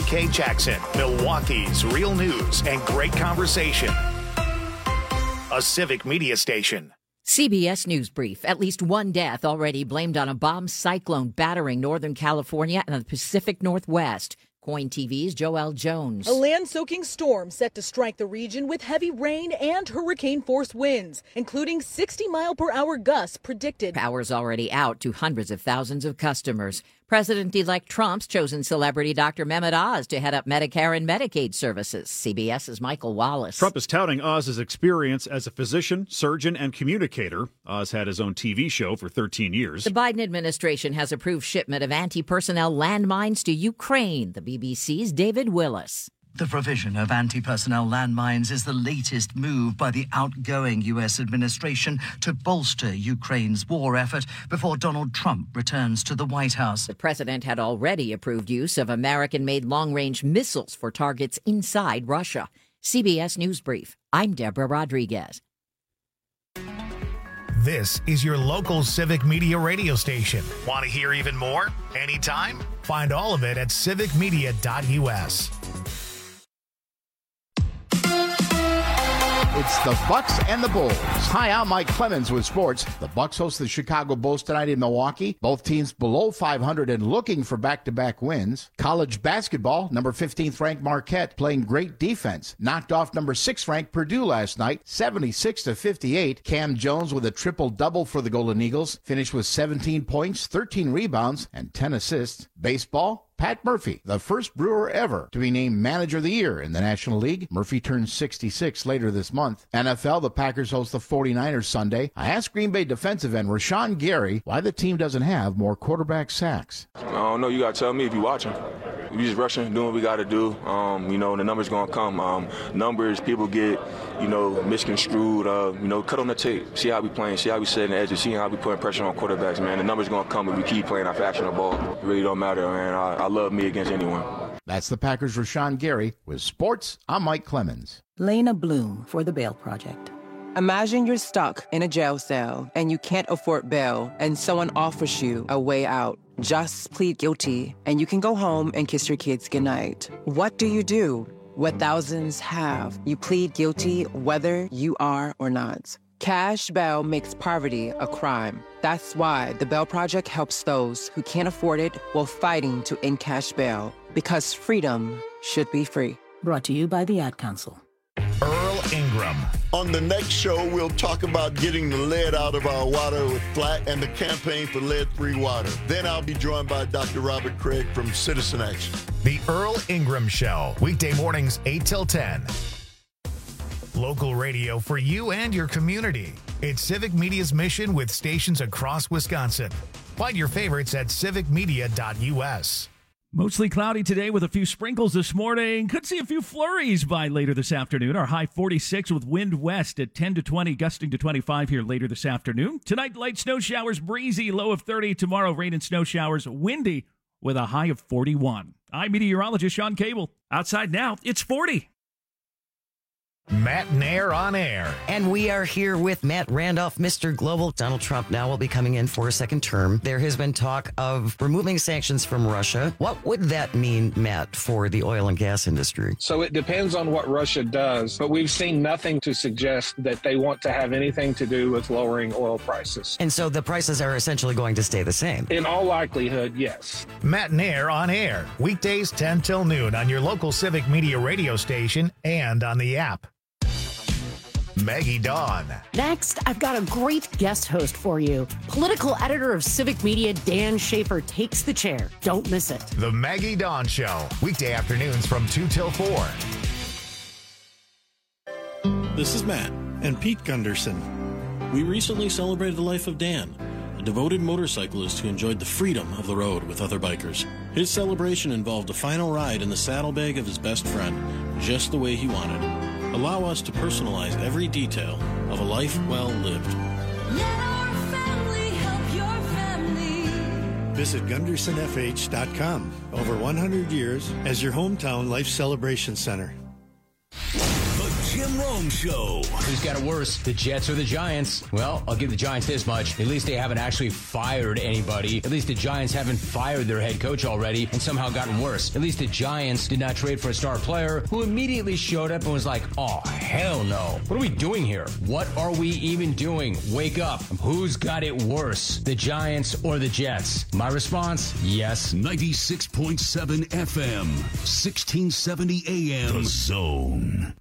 WK Jackson, Milwaukee's real news and great conversation. A Civic Media station. CBS News Brief. At least one death already blamed on a bomb cyclone battering Northern California and the Pacific Northwest. KOIN TV's Joelle Jones. A land-soaking storm set to strike the region with heavy rain and hurricane-force winds, including 60-mile-per-hour gusts predicted. Power's already out to hundreds of thousands of customers. President-elect Trump's chosen celebrity Dr. Mehmet Oz to head up Medicare and Medicaid services. CBS's Michael Wallace. Trump is touting Oz's experience as a physician, surgeon, and communicator. Oz had his own TV show for 13 years. The Biden administration has approved shipment of anti-personnel landmines to Ukraine. The BBC's David Willis. The provision of anti-personnel landmines is the latest move by the outgoing U.S. administration to bolster Ukraine's war effort before Donald Trump returns to the White House. The president had already approved use of American-made long-range missiles for targets inside Russia. CBS News Brief. I'm Deborah Rodriguez. This is your local Civic Media radio station. Want to hear even more? Anytime? Find all of it at civicmedia.us. It's the Bucks and the Bulls. Hi, I'm Mike Clemens with sports. The Bucks host the Chicago Bulls tonight in Milwaukee. Both teams below 500 and looking for back-to-back wins. College basketball, number 15th ranked Marquette playing great defense. Knocked off number 6th ranked Purdue last night, 76-58. Cam Jones with a triple-double for the Golden Eagles. Finished with 17 points, 13 rebounds, and 10 assists. Baseball, Pat Murphy, the first Brewer ever to be named Manager of the Year in the National League. Murphy turns 66 later this month. NFL, the Packers host the 49ers Sunday. I asked Green Bay defensive end Rashawn Gary why the team doesn't have more quarterback sacks. I don't know. You got to tell me if you're watching. We just rushing, doing what we got to do. The numbers going to come. Numbers, people get, misconstrued. Cut on the tape. See how we playing. See how we setting the edges. See how we putting pressure on quarterbacks, man. The numbers going to come if we keep playing our factional ball. It really don't matter, man. I love me against anyone. That's the Packers' Rashawn Gary. With sports, I'm Mike Clemens. Lena Bloom for the Bail Project. Imagine you're stuck in a jail cell and you can't afford bail and someone offers you a way out. Just plead guilty and you can go home and kiss your kids goodnight. What do you do? What thousands have. You plead guilty whether you are or not. Cash bail makes poverty a crime. That's why the Bail Project helps those who can't afford it while fighting to end cash bail. Because freedom should be free. Brought to you by the Ad Council. Earl Ingram. On the next show, we'll talk about getting the lead out of our water with Flat and the campaign for lead-free water. Then I'll be joined by Dr. Robert Craig from Citizen Action. The Earl Ingram Show, weekday mornings 8 till 10. Local radio for you and your community. It's Civic Media's mission with stations across Wisconsin. Find your favorites at civicmedia.us. Mostly cloudy today with a few sprinkles this morning. Could see a few flurries by later this afternoon. Our high 46 with wind west at 10 to 20, gusting to 25 here later this afternoon. Tonight, light snow showers, breezy, low of 30. Tomorrow, rain and snow showers, windy with a high of 41. I'm meteorologist Sean Cable. Outside now, it's 40. Matt Nair on air. And we are here with Matt Randolph, Mr. Global. Donald Trump now will be coming in for a second term. There has been talk of removing sanctions from Russia. What would that mean, Matt, for the oil and gas industry? So it depends on what Russia does, but we've seen nothing to suggest that they want to have anything to do with lowering oil prices. And so the prices are essentially going to stay the same? In all likelihood, yes. Matt Nair on air. Weekdays 10 till noon on your local Civic Media radio station and on the app. Maggie Dawn. Next, I've got a great guest host for you. Political editor of Civic Media, Dan Schaefer, takes the chair. Don't miss it. The Maggie Dawn Show. Weekday afternoons from 2 till 4. This is Matt and Pete Gunderson. We recently celebrated the life of Dan, a devoted motorcyclist who enjoyed the freedom of the road with other bikers. His celebration involved a final ride in the saddlebag of his best friend, just the way he wanted. Allow us to personalize every detail of a life well lived. Let our family help your family. Visit GundersonFH.com. Over 100 years as your hometown life celebration center. The and Rome Show. Who's got it worse, the Jets or the Giants? Well, I'll give the Giants this much. At least they haven't actually fired anybody. At least the Giants haven't fired their head coach already and somehow gotten worse. At least the Giants did not trade for a star player who immediately showed up and was like, oh, hell no. What are we doing here? What are we even doing? Wake up. Who's got it worse, the Giants or the Jets? My response, yes. 96.7 FM, 1670 AM. The Zone.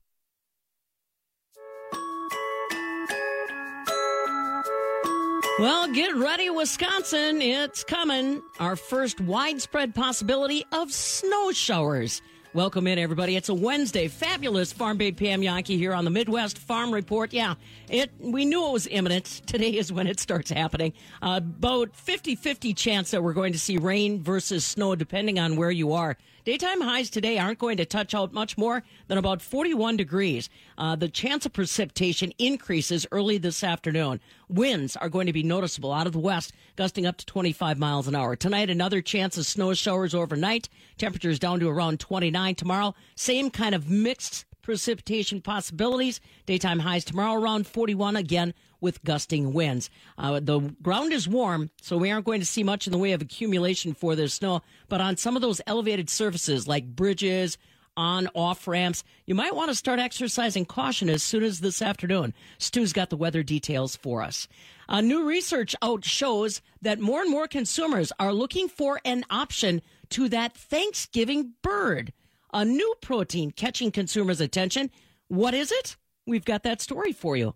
Well, get ready, Wisconsin. It's coming. Our first widespread possibility of snow showers. Welcome in, everybody. It's a Wednesday. Fabulous Farm Babe Pam Yankee here on the Midwest Farm Report. Yeah, we knew it was imminent. Today is when it starts happening. About 50-50 chance that we're going to see rain versus snow, depending on where you are. Daytime highs today aren't going to touch out much more than about 41 degrees. The chance of precipitation increases early this afternoon. Winds are going to be noticeable out of the west, gusting up to 25 miles an hour. Tonight, another chance of snow showers overnight. Temperatures down to around 29 tomorrow. Same kind of mixed precipitation possibilities. Daytime highs tomorrow around 41 again with gusting winds. The ground is warm, so we aren't going to see much in the way of accumulation for this snow. But on some of those elevated surfaces like bridges, on-off ramps, you might want to start exercising caution as soon as this afternoon. Stu's got the weather details for us. New research out shows that more and more consumers are looking for an option to that Thanksgiving bird. A new protein catching consumers' attention. What is it? We've got that story for you.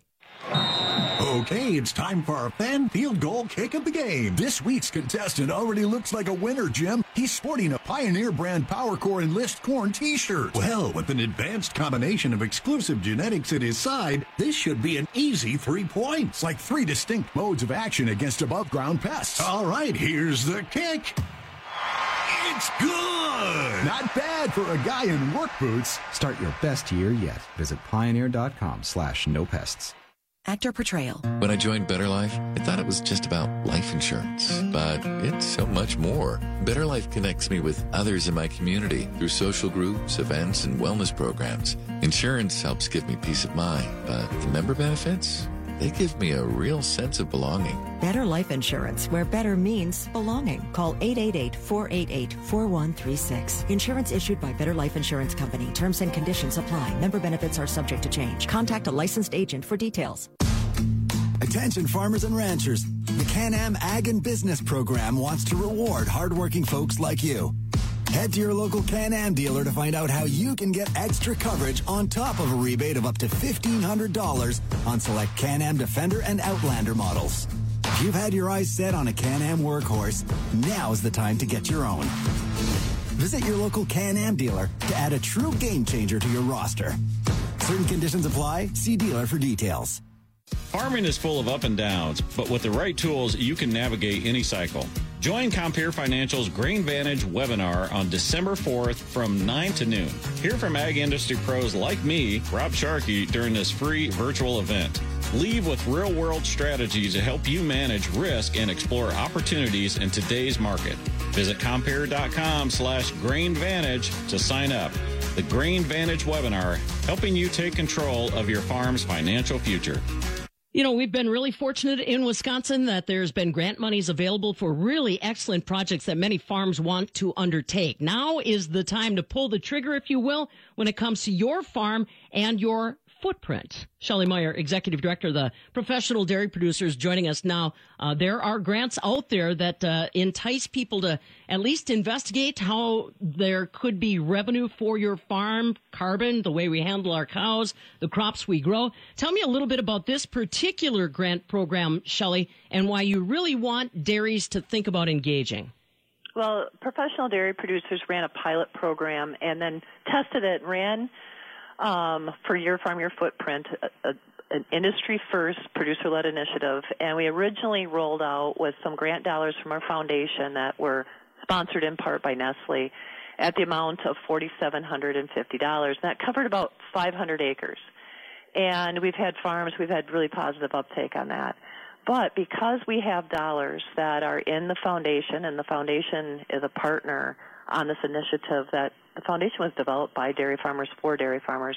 Okay, it's time for our fan field goal kick of the game. This week's contestant already looks like a winner, Jim. He's sporting a Pioneer brand PowerCore Enlist Corn t-shirt. Well, with an advanced combination of exclusive genetics at his side, this should be an easy 3 points, like 3 distinct modes of action against above ground pests. All right, here's the kick. It's good! Not bad for a guy in work boots. Start your best year yet. Visit pioneer.com/nopests. Actor portrayal. When I joined Better Life, I thought it was just about life insurance, but it's so much more. Better Life connects me with others in my community through social groups, events, and wellness programs. Insurance helps give me peace of mind, but the member benefits, they give me a real sense of belonging. Better Life Insurance, where better means belonging. Call 888-488-4136. Insurance issued by Better Life Insurance Company. Terms and conditions apply. Member benefits are subject to change. Contact a licensed agent for details. Attention farmers and ranchers. The Can-Am Ag and Business Program wants to reward hardworking folks like you. Head to your local Can-Am dealer to find out how you can get extra coverage on top of a rebate of up to $1,500 on select Can-Am Defender and Outlander models. If you've had your eyes set on a Can-Am workhorse, now's the time to get your own. Visit your local Can-Am dealer to add a true game changer to your roster. Certain conditions apply. See dealer for details. Farming is full of up and downs, but with the right tools, you can navigate any cycle. Join Compere Financial's Grain Vantage webinar on December 4th from 9 to noon. Hear from ag industry pros like me, Rob Sharkey, during this free virtual event. Leave with real-world strategies to help you manage risk and explore opportunities in today's market. Visit Compere.com/GrainVantage to sign up. The Grain Vantage webinar, helping you take control of your farm's financial future. You know, we've been really fortunate in Wisconsin that there's been grant monies available for really excellent projects that many farms want to undertake. Now is the time to pull the trigger, if you will, when it comes to your farm and your footprint. Shelley Meyer, Executive Director of the Professional Dairy Producers, joining us now. There are grants out there that entice people to at least investigate how there could be revenue for your farm, carbon, the way we handle our cows, the crops we grow. Tell me a little bit about this particular grant program, Shelley, and why you really want dairies to think about engaging. Well, Professional Dairy Producers ran a pilot program and then tested it, ran for Your Farm, Your Footprint, an industry-first producer-led initiative, and we originally rolled out with some grant dollars from our foundation that were sponsored in part by Nestle at the amount of $4,750. That covered about 500 acres. And we've had really positive uptake on that. But because we have dollars that are in the foundation, and the foundation is a partner on this initiative that the foundation was developed by dairy farmers for dairy farmers,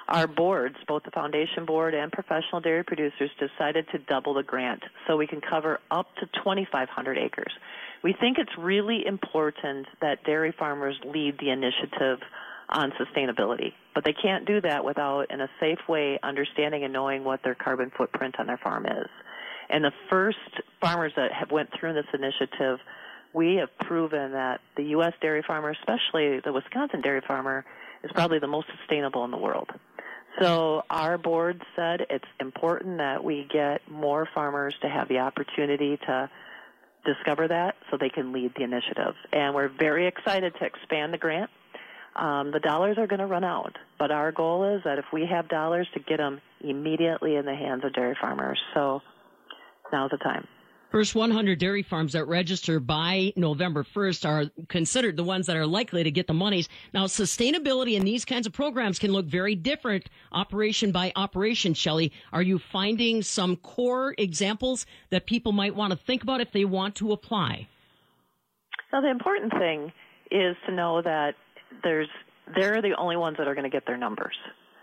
our boards, both the foundation board and professional dairy producers, decided to double the grant so we can cover up to 2,500 acres. We think it's really important that dairy farmers lead the initiative on sustainability, but they can't do that without, in a safe way, understanding and knowing what their carbon footprint on their farm is. And the first farmers that have went through this initiative, we have proven that the U.S. dairy farmer, especially the Wisconsin dairy farmer, is probably the most sustainable in the world. So our board said it's important that we get more farmers to have the opportunity to discover that so they can lead the initiative. And we're very excited to expand the grant. The dollars are going to run out, but our goal is that if we have dollars, to get them immediately in the hands of dairy farmers. So now's the time. First 100 dairy farms that register by November 1st are considered the ones that are likely to get the monies. Now, sustainability in these kinds of programs can look very different operation by operation, Shelley. Are you finding some core examples that people might want to think about if they want to apply? Now, the important thing is to know that they're the only ones that are going to get their numbers.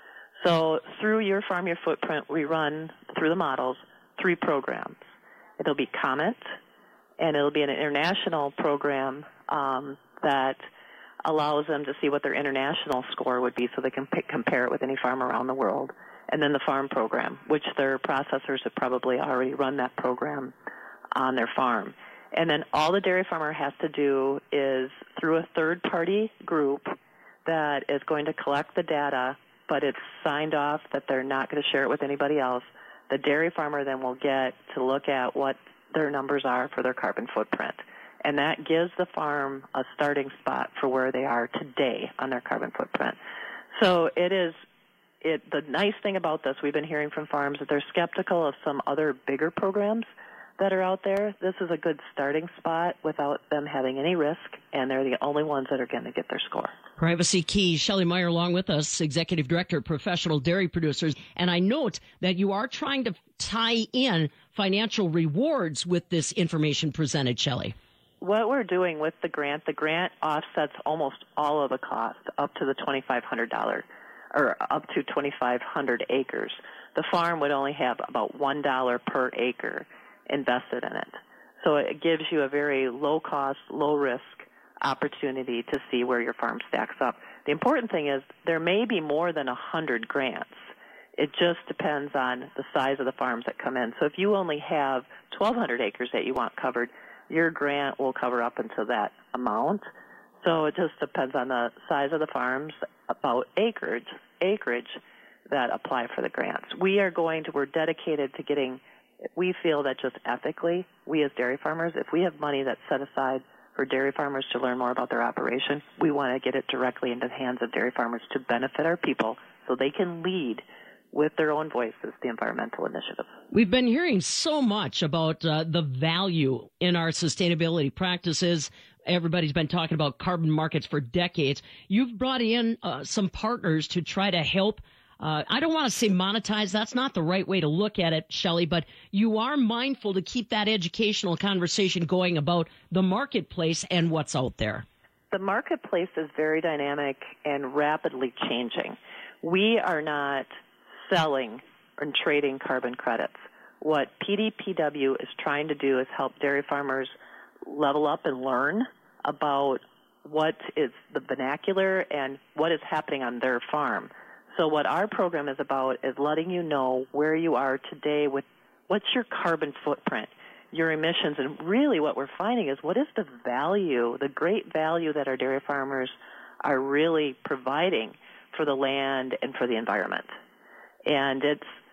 So through Your Farm, Your Footprint, we run, through the models, 3 programs. It'll be COMET, and it'll be an international program that allows them to see what their international score would be so they can compare it with any farm around the world. And then the farm program, which their processors have probably already run that program on their farm. And then all the dairy farmer has to do is, through a third-party group that is going to collect the data, but it's signed off that they're not going to share it with anybody else, the dairy farmer then will get to look at what their numbers are for their carbon footprint. And that gives the farm a starting spot for where they are today on their carbon footprint. So the nice thing about this, we've been hearing from farms that they're skeptical of some other bigger programs that are out there. This is a good starting spot without them having any risk, and they're the only ones that are going to get their score. Privacy Key. Shelley Meyer along with us, Executive Director of Professional Dairy Producers. And I note that you are trying to tie in financial rewards with this information presented, Shelley. What we're doing with the grant offsets almost all of the cost up to the $2,500 or up to 2,500 acres. The farm would only have about $1 per acre invested in it. So it gives you a very low-cost, low-risk opportunity to see where your farm stacks up. The important thing is there may be more than 100 grants. It just depends on the size of the farms that come in. So if you only have 1,200 acres that you want covered, your grant will cover up until that amount. So it just depends on the size of the farms, about acreage that apply for the grants. We're dedicated to getting, we feel that just ethically, we as dairy farmers, if we have money that's set aside for dairy farmers to learn more about their operation, we want to get it directly into the hands of dairy farmers to benefit our people so they can lead with their own voices the environmental initiative. We've been hearing so much about the value in our sustainability practices. Everybody's been talking about carbon markets for decades. You've brought in some partners to try to help. I don't want to say monetize. That's not the right way to look at it, Shelley, but you are mindful to keep that educational conversation going about the marketplace and what's out there. The marketplace is very dynamic and rapidly changing. We are not selling and trading carbon credits. What PDPW is trying to do is help dairy farmers level up and learn about what is the vernacular and what is happening on their farm. So what our program is about is letting you know where you are today with what's your carbon footprint, your emissions, and really what we're finding is what is the value, the great value that our dairy farmers are really providing for the land and for the environment. And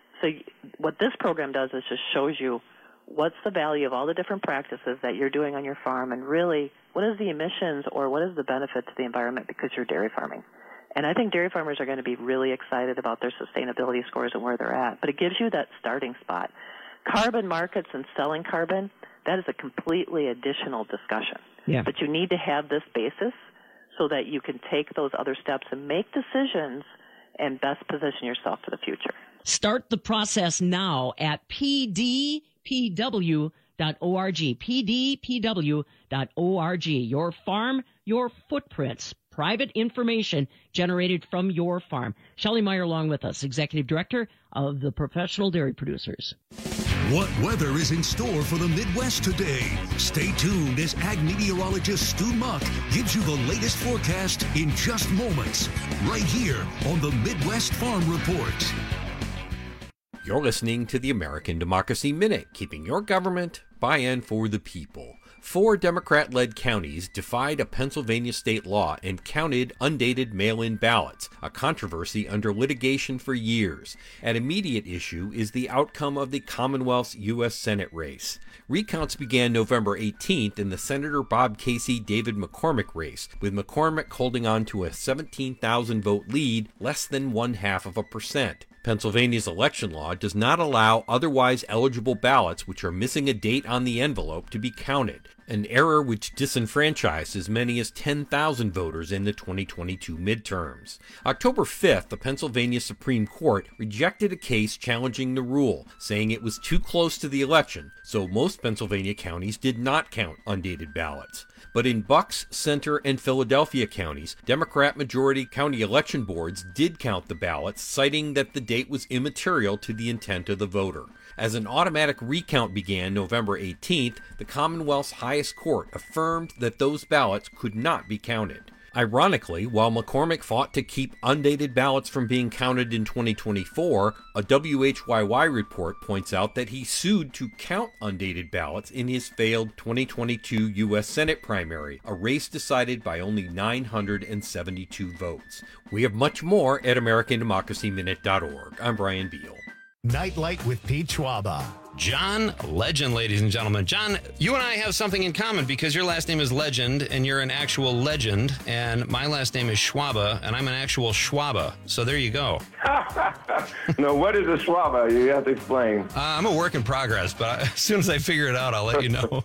what this program does is just shows you what's the value of all the different practices that you're doing on your farm and really what is the emissions or what is the benefit to the environment because you're dairy farming. And I think dairy farmers are going to be really excited about their sustainability scores and where they're at. But it gives you that starting spot. Carbon markets and selling carbon, that is a completely additional discussion. Yeah. But you need to have this basis so that you can take those other steps and make decisions and best position yourself for the future. Start the process now at pdpw.org. pdpw.org. Your farm, your footprints private information generated from your farm. Shelley Meyer along with us, Executive Director of the Professional Dairy Producers. What weather is in store for the Midwest today? Stay tuned as Ag Meteorologist Stu Muck gives you the latest forecast in just moments, right here on the Midwest Farm Report. You're listening to the American Democracy Minute, keeping your government by and for the people. 4 Democrat-led counties defied a Pennsylvania state law and counted undated mail-in ballots, a controversy under litigation for years. An immediate issue is the outcome of the Commonwealth's U.S. Senate race. Recounts began November 18th in the Senator Bob Casey-David McCormick race, with McCormick holding on to a 17,000-vote lead, less than 0.5%. Pennsylvania's election law does not allow otherwise eligible ballots which are missing a date on the envelope to be counted, an error which disenfranchised as many as 10,000 voters in the 2022 midterms. October 5th, the Pennsylvania Supreme Court rejected a case challenging the rule, saying it was too close to the election, so most Pennsylvania counties did not count undated ballots. But in Bucks, Center, and Philadelphia counties, Democrat-majority county election boards did count the ballots, citing that the date was immaterial to the intent of the voter. As an automatic recount began November 18th, the Commonwealth's highest court affirmed that those ballots could not be counted. Ironically, while McCormick fought to keep undated ballots from being counted in 2024, a WHYY report points out that he sued to count undated ballots in his failed 2022 U.S. Senate primary, a race decided by only 972 votes. We have much more at AmericanDemocracyMinute.org. I'm Brian Beal. Nightlight with Pete Schwaba. John Legend, ladies and gentlemen. John, you and I have something in common because your last name is Legend and you're an actual legend, and my last name is Schwaba and I'm an actual Schwaba. So there you go. No, what is a Schwaba? You have to explain. I'm a work in progress, but as soon as I figure it out, I'll let you know.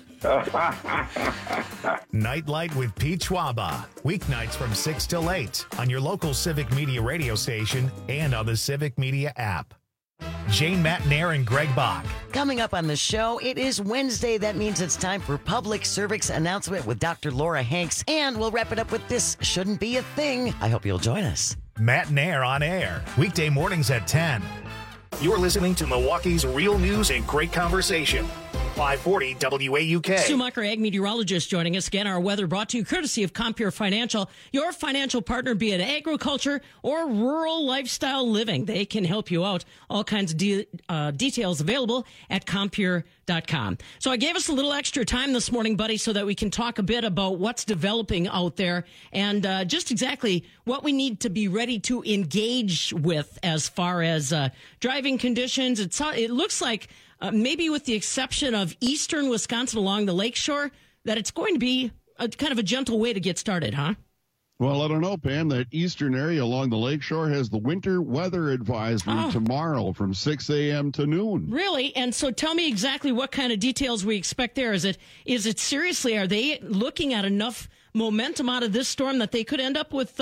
Nightlight with Pete Schwaba. Weeknights from 6 till 8 on your local Civic Media radio station and on the Civic Media app. Jane Matnair and Greg Bach. Coming up on the show, it is Wednesday. That means it's time for Public Service Announcement with Dr. Laura Hanks. And we'll wrap it up with This Shouldn't Be a Thing. I hope you'll join us. Matnair on air. Weekday mornings at 10. You're listening to Milwaukee's real news and great conversation. 540 WAUK. Stu Mucker, ag meteorologist, joining us again. Our weather brought to you courtesy of Compeer Financial, your financial partner, be it agriculture or rural lifestyle living. They can help you out. All kinds of details available at Compeer.com. So I gave us a little extra time this morning, buddy, so that we can talk a bit about what's developing out there and just exactly what we need to be ready to engage with as far as driving conditions. It looks like maybe with the exception of eastern Wisconsin along the lakeshore, that it's going to be a kind of a gentle way to get started, huh? Well, I don't know, Pam. That eastern area along the lakeshore has the winter weather advisory tomorrow from 6 a.m. to noon. Really? And so tell me exactly what kind of details we expect there. Is it seriously, are they looking at enough momentum out of this storm that they could end up with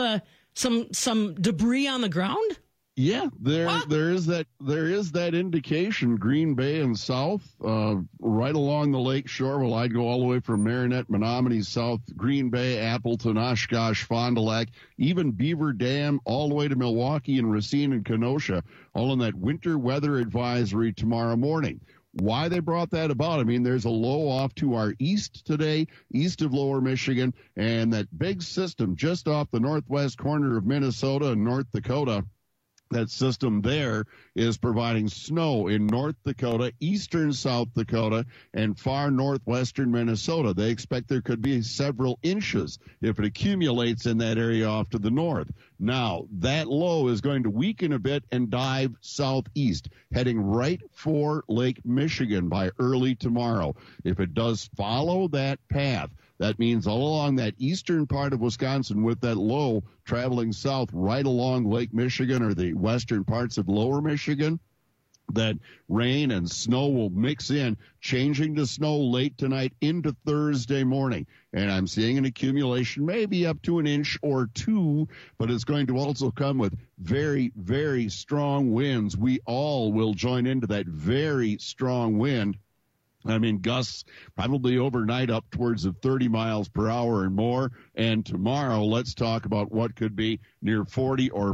some debris on the ground? Yeah, there is that indication. Green Bay and south, right along the lake shore. Well, I'd go all the way from Marinette, Menominee, south, Green Bay, Appleton, Oshkosh, Fond du Lac, even Beaver Dam, all the way to Milwaukee and Racine and Kenosha, all in that winter weather advisory tomorrow morning. Why they brought that about? I mean, there's a low off to our east today, east of Lower Michigan, and that big system just off the northwest corner of Minnesota and North Dakota. That system there is providing snow in North Dakota, eastern South Dakota, and far northwestern Minnesota. They expect there could be several inches if it accumulates in that area off to the north. Now, that low is going to weaken a bit and dive southeast, heading right for Lake Michigan by early tomorrow. If it does follow that path, that means all along that eastern part of Wisconsin with that low traveling south right along Lake Michigan or the western parts of Lower Michigan, that rain and snow will mix in, changing to snow late tonight into Thursday morning. And I'm seeing an accumulation maybe up to an inch or two, but it's going to also come with very, very strong winds. We all will join into that very strong wind. I mean, gusts probably overnight up towards the 30 miles per hour and more. And tomorrow, let's talk about what could be near 40 or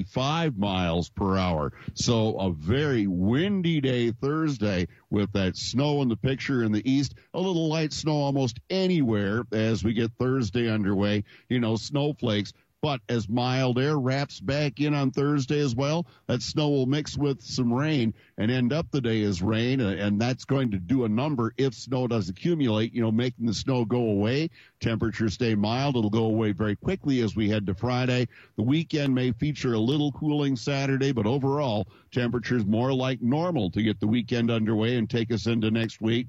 45 miles per hour. So a very windy day Thursday with that snow in the picture in the east. A little light snow almost anywhere as we get Thursday underway. You know, snowflakes. But as mild air wraps back in on Thursday as well, that snow will mix with some rain and end up the day as rain, and that's going to do a number if snow does accumulate, you know, making the snow go away. Temperatures stay mild. It'll go away very quickly as we head to Friday. The weekend may feature a little cooling Saturday, but overall, temperatures more like normal to get the weekend underway and take us into next week.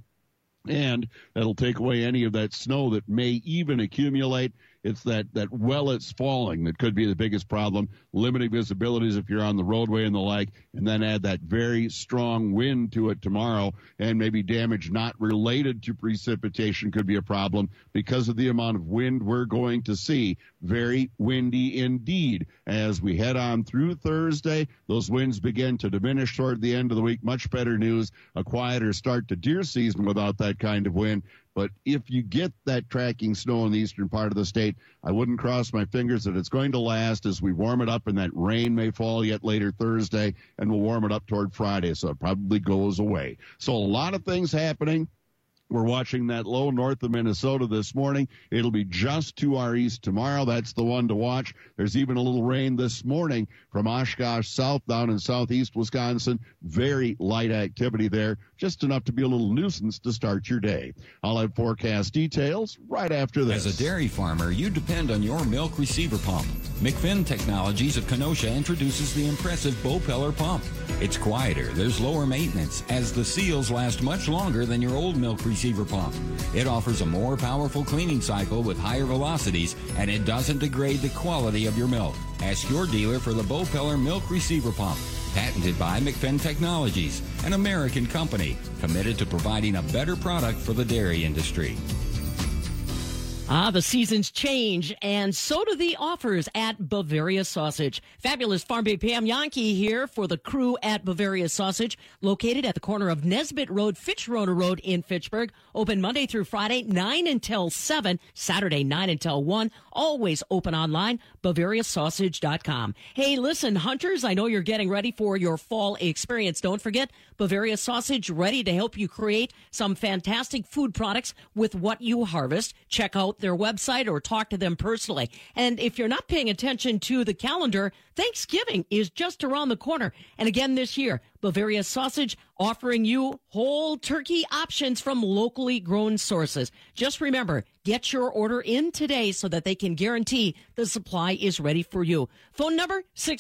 And that'll take away any of that snow that may even accumulate. It's that while it's falling that could be the biggest problem. Limited visibilities if you're on the roadway and the like, and then add that very strong wind to it tomorrow, and maybe damage not related to precipitation could be a problem because of the amount of wind we're going to see. Very windy indeed. As we head on through Thursday, those winds begin to diminish toward the end of the week. Much better news, a quieter start to deer season without that kind of wind. But if you get that tracking snow in the eastern part of the state, I wouldn't cross my fingers that it's going to last as we warm it up, and that rain may fall yet later Thursday, and we'll warm it up toward Friday, so it probably goes away. So a lot of things happening. We're watching that low north of Minnesota this morning. It'll be just to our east tomorrow. That's the one to watch. There's even a little rain this morning from Oshkosh south down in southeast Wisconsin. Very light activity there, just enough to be a little nuisance to start your day. I'll have forecast details right after this. As a dairy farmer, you depend on your milk receiver pump. McFinn Technologies of Kenosha introduces the impressive Bopeller pump. It's quieter, there's lower maintenance, as the seals last much longer than your old milk receiver pump. It offers a more powerful cleaning cycle with higher velocities, and it doesn't degrade the quality of your milk. Ask your dealer for the Bopeller milk receiver pump. Patented by McFinn Technologies, an American company committed to providing a better product for the dairy industry. The seasons change, and so do the offers at Bavaria Sausage. Fabulous Farm Bay Pam Yankee here for the crew at Bavaria Sausage, located at the corner of Nesbitt Road, Fitchroder Road in Fitchburg. Open Monday through Friday, 9 until 7, Saturday, 9 until 1. Always open online, BavariaSausage.com. Hey, listen, hunters, I know you're getting ready for your fall experience. Don't forget, Bavaria Sausage, ready to help you create some fantastic food products with what you harvest. Check out their website or talk to them personally. And if you're not paying attention to the calendar, Thanksgiving is just around the corner. And again this year, Bavaria Sausage offering you whole turkey options from locally grown sources. Just remember, get your order in today so that they can guarantee the supply is ready for you. Phone number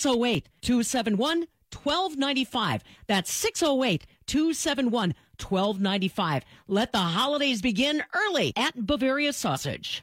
608-271-1295. That's 608-271-1295. Let the holidays begin early at Bavaria Sausage.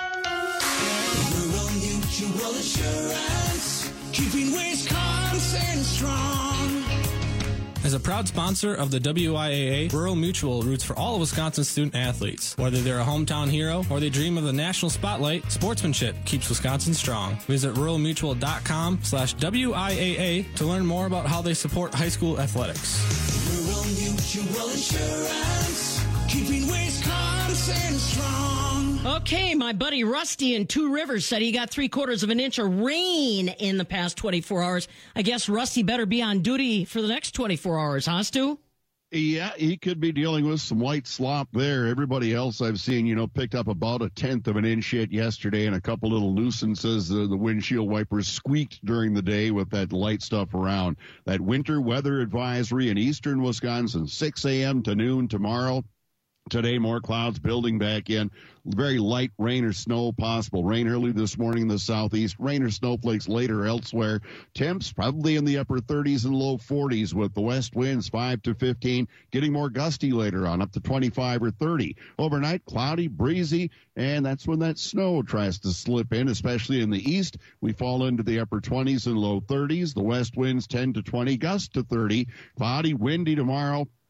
Rural Mutual Insurance, keeping Wisconsin strong. As a proud sponsor of the WIAA, Rural Mutual roots for all of Wisconsin's student athletes. Whether they're a hometown hero or they dream of the national spotlight, sportsmanship keeps Wisconsin strong. Visit ruralmutual.com/WIAA to learn more about how they support high school athletics. Rural Mutual Insurance, keeping Wisconsin strong. Okay, my buddy Rusty in Two Rivers said he got 3/4 of an inch of rain in the past 24 hours. I guess Rusty better be on duty for the next 24 hours, huh, Stu? Yeah, he could be dealing with some white slop there. Everybody else I've seen, picked up about 1/10 of an inch hit yesterday, and a couple little nuisances. The windshield wipers squeaked during the day with that light stuff around. That winter weather advisory in eastern Wisconsin, 6 a.m. to noon tomorrow. Today, more clouds building back in. Very light rain or snow possible. Rain early this morning in the southeast. Rain or snowflakes later elsewhere. Temps probably in the upper 30s and low 40s with the west winds 5 to 15. Getting more gusty later on, up to 25 or 30. Overnight, cloudy, breezy, and that's when that snow tries to slip in, especially in the east. We fall into the upper 20s and low 30s. The west winds 10 to 20, gusts to 30. Cloudy, windy tomorrow.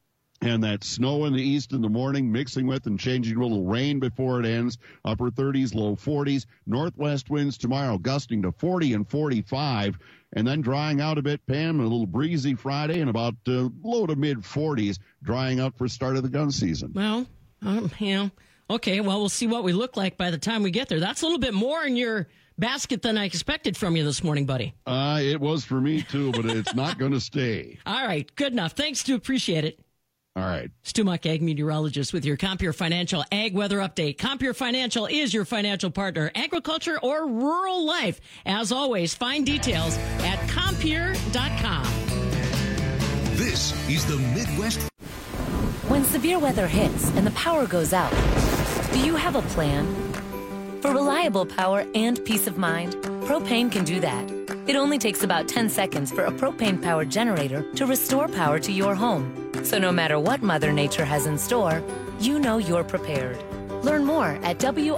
And that snow in the east in the morning, mixing with and changing a little rain before it ends. Upper 30s, low 40s. Northwest winds tomorrow gusting to 40 and 45. And then drying out a bit, Pam, a little breezy Friday and about low to mid 40s, drying out for start of the gun season. Well, okay, well, we'll see what we look like by the time we get there. That's a little bit more in your basket than I expected from you this morning, buddy. It was for me, too, but it's not going to stay. All right, good enough. Thanks, Stu. Appreciate it. All right. Stu Muck, ag meteorologist with your Compeer Financial Ag Weather Update. Compeer Financial is your financial partner, agriculture or rural life. As always, find details at Compeer.com. This is the Midwest. When severe weather hits and the power goes out, do you have a plan? For reliable power and peace of mind, Propane can do that. It only takes about 10 seconds for a propane-powered generator to restore power to your home. So no matter what Mother Nature has in store, you know you're prepared. Learn more at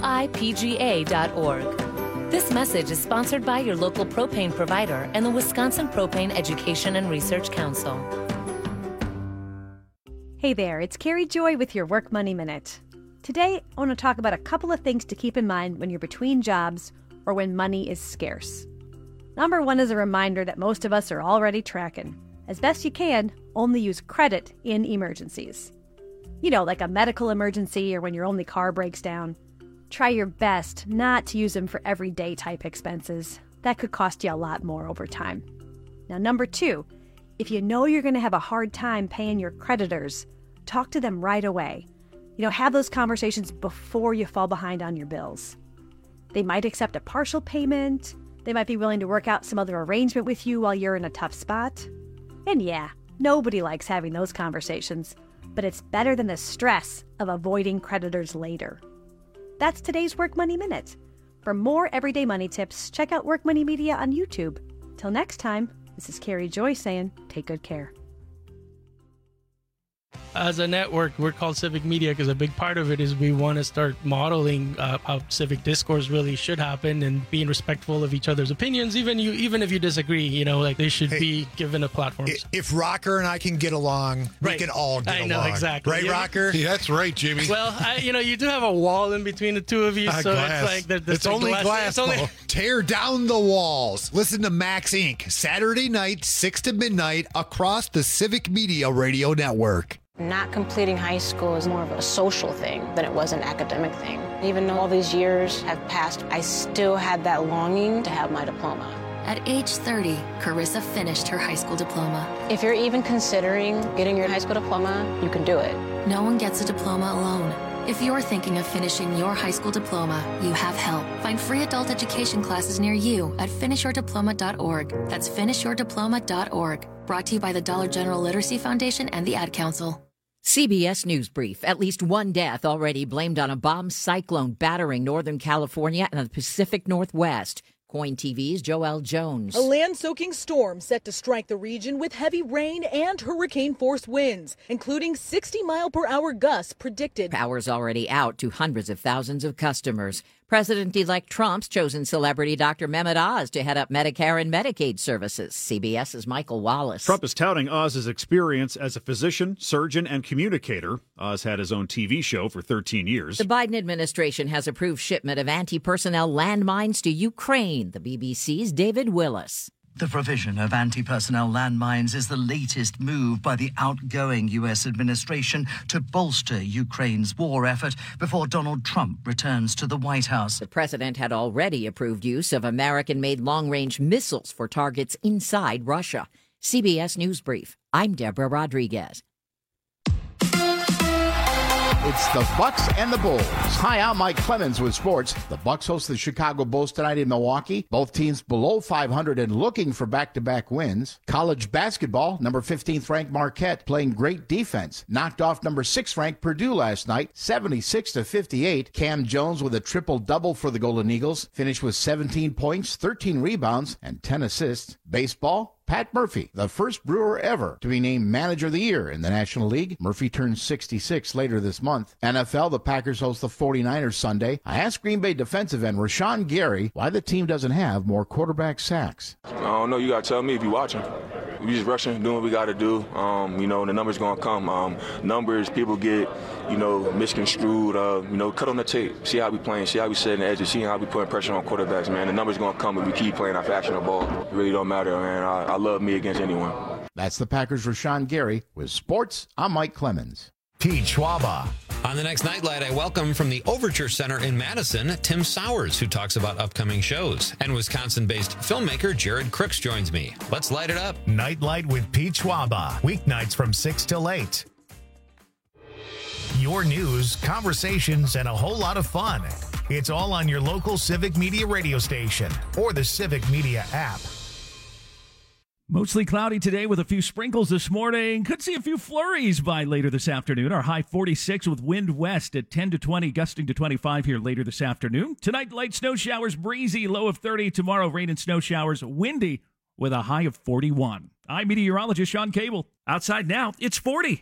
WIPGA.org. This message is sponsored by your local propane provider and the Wisconsin Propane Education and Research Council. Hey there, it's Carrie Joy with your Work Money Minute. Today, I want to talk about a couple of things to keep in mind when you're between jobs or when money is scarce. Number one is a reminder that most of us are already tracking. As best you can, only use credit in emergencies. You know, like a medical emergency or when your only car breaks down. Try your best not to use them for everyday type expenses. That could cost you a lot more over time. Now, number two, if you know you're going to have a hard time paying your creditors, talk to them right away. Have those conversations before you fall behind on your bills. They might accept a partial payment. They might be willing to work out some other arrangement with you while you're in a tough spot. And yeah, nobody likes having those conversations, but it's better than the stress of avoiding creditors later. That's today's Work Money Minute. For more everyday money tips, check out Work Money Media on YouTube. Till next time, this is Carrie Joy saying, take good care. As a network, we're called Civic Media because a big part of it is we want to start modeling how civic discourse really should happen and being respectful of each other's opinions, even if you disagree. They should be given a platform. If Rocker and I can get along, we can all get along. I know, exactly. Right, Rocker? Yeah, that's right, Jimmy. Well, you do have a wall in between the two of you, so glass. it's like it's only glass. Tear down the walls. Listen to Max Inc. Saturday night, 6 to midnight, across the Civic Media Radio Network. Not completing high school is more of a social thing than it was an academic thing. Even though all these years have passed, I still had that longing to have my diploma. At age 30, Carissa finished her high school diploma. If you're even considering getting your high school diploma, you can do it. No one gets a diploma alone. If you're thinking of finishing your high school diploma, you have help. Find free adult education classes near you at finishyourdiploma.org. That's finishyourdiploma.org. Brought to you by the Dollar General Literacy Foundation and the Ad Council. CBS News Brief. At least one death already blamed on a bomb cyclone battering Northern California and the Pacific Northwest. KOIN TV's Joelle Jones. A land-soaking storm set to strike the region with heavy rain and hurricane-force winds, including 60-mile-per-hour gusts predicted. Power's already out to hundreds of thousands of customers. President-elect Trump's chosen celebrity Dr. Mehmet Oz to head up Medicare and Medicaid services. CBS's Michael Wallace. Trump is touting Oz's experience as a physician, surgeon, and communicator. Oz had his own TV show for 13 years. The Biden administration has approved shipment of anti-personnel landmines to Ukraine. The BBC's David Willis. The provision of anti-personnel landmines is the latest move by the outgoing U.S. administration to bolster Ukraine's war effort before Donald Trump returns to the White House. The president had already approved use of American-made long-range missiles for targets inside Russia. CBS News Brief. I'm Deborah Rodriguez. It's the Bucks and the Bulls. Hi, I'm Mike Clemens with sports. The Bucks host the Chicago Bulls tonight in Milwaukee. Both teams below 500 and looking for back-to-back wins. College basketball, number 15th ranked Marquette playing great defense. Knocked off number 6th ranked Purdue last night, 76-58. Cam Jones with a triple-double for the Golden Eagles. Finished with 17 points, 13 rebounds, and 10 assists. Baseball, Pat Murphy, the first Brewer ever to be named Manager of the Year in the National League. Murphy turns 66 later this month. NFL, the Packers host the 49ers Sunday. I asked Green Bay defensive end Rashawn Gary why the team doesn't have more quarterback sacks. I don't know. You got to tell me if you're watching. We just rushing, doing what we got to do. The numbers going to come. Numbers, people get, misconstrued. Cut on the tape. See how we playing. See how we setting the edges. See how we putting pressure on quarterbacks, man. The numbers going to come if we keep playing our fashion of ball. It really don't matter, man. I love me against anyone. That's the Packers' Rashawn Gary. With sports, I'm Mike Clemens. Pete Schwaba. On the next Nightlight, I welcome from the Overture Center in Madison, Tim Sowers, who talks about upcoming shows. And Wisconsin-based filmmaker Jared Crooks joins me. Let's light it up. Nightlight with Pete Schwaba. Weeknights from 6 till 8. Your news, conversations, and a whole lot of fun. It's all on your local Civic Media radio station or the Civic Media app. Mostly cloudy today with a few sprinkles this morning. Could see a few flurries by later this afternoon. Our high 46 with wind west at 10 to 20, gusting to 25 here later this afternoon. Tonight, light snow showers, breezy, low of 30. Tomorrow, rain and snow showers, windy with a high of 41. I'm meteorologist Sean Cable. Outside now, it's 40.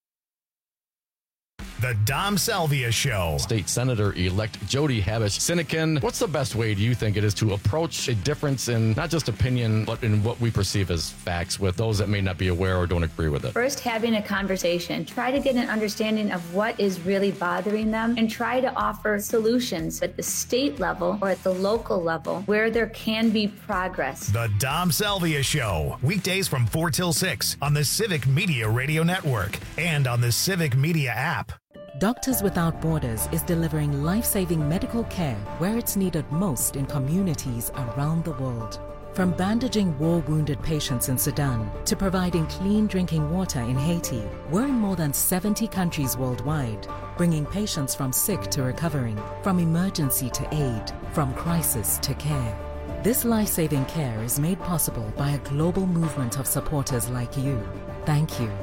The Dom Salvia Show. State Senator-elect Jody Habush-Sinekin, what's the best way do you think it is to approach a difference in not just opinion, but in what we perceive as facts with those that may not be aware or don't agree with it? First, having a conversation. Try to get an understanding of what is really bothering them and try to offer solutions at the state level or at the local level where there can be progress. The Dom Salvia Show. Weekdays from 4 till 6 on the Civic Media Radio Network and on the Civic Media app. Doctors Without Borders is delivering life-saving medical care where it's needed most in communities around the world. From bandaging war-wounded patients in Sudan to providing clean drinking water in Haiti, we're in more than 70 countries worldwide, bringing patients from sick to recovering, from emergency to aid, from crisis to care. This life-saving care is made possible by a global movement of supporters like you. Thank you.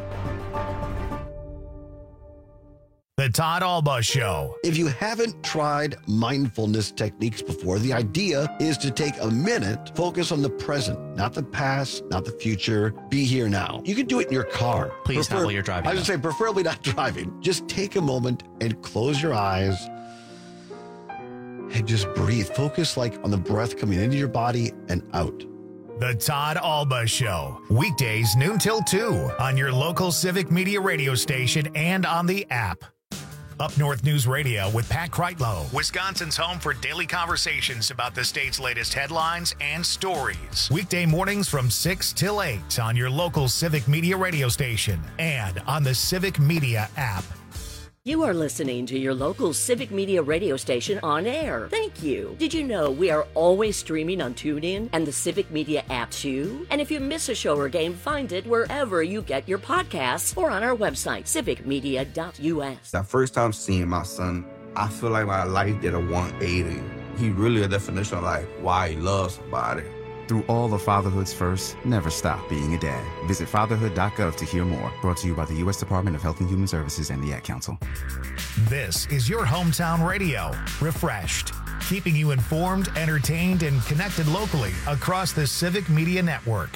The Todd Alba Show. If you haven't tried mindfulness techniques before, the idea is to take a minute, focus on the present, not the past, not the future. Be here now. You can do it in your car. Please not while you're driving. I would say preferably not driving. Just take a moment and close your eyes and just breathe. Focus on the breath coming into your body and out. The Todd Alba Show. Weekdays noon till 2 on your local Civic Media radio station and on the app. Up North News Radio with Pat Kreitlow, Wisconsin's home for daily conversations about the state's latest headlines and stories. Weekday mornings from 6 till 8 on your local Civic Media radio station and on the Civic Media app. You are listening to your local Civic Media radio station on air. Thank you. Did you know we are always streaming on TuneIn and the Civic Media app too? And if you miss a show or game, find it wherever you get your podcasts or on our website, civicmedia.us. That first time seeing my son, I feel like my life did a 180. He really a definition of why he loves somebody. Through all of fatherhood's first, never stop being a dad. Visit fatherhood.gov to hear more. Brought to you by the U.S. Department of Health and Human Services and the Ad Council. This is your hometown radio, refreshed, keeping you informed, entertained, and connected locally across the Civic Media Network.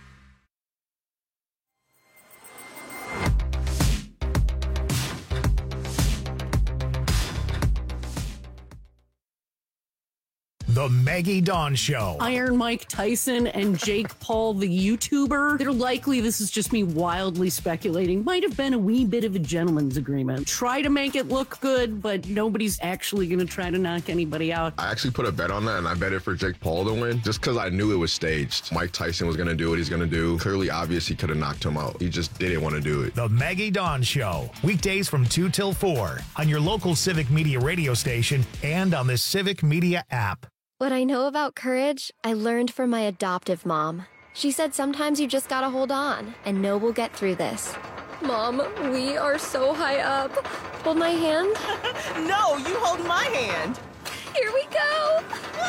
The Maggie Dawn Show. Iron Mike Tyson and Jake Paul, the YouTuber. They're likely, this is just me wildly speculating, might have been a wee bit of a gentleman's agreement. Try to make it look good, but nobody's actually going to try to knock anybody out. I actually put a bet on that, and I bet it for Jake Paul to win, just because I knew it was staged. Mike Tyson was going to do what he's going to do. Clearly obvious he could have knocked him out. He just didn't want to do it. The Maggie Dawn Show. Weekdays from 2 till 4 on your local Civic Media radio station and on the Civic Media app. What I know about courage, I learned from my adoptive mom. She said sometimes you just gotta hold on and know we'll get through this. Mom, we are so high up. Hold my hand. No, you hold my hand. Here we go.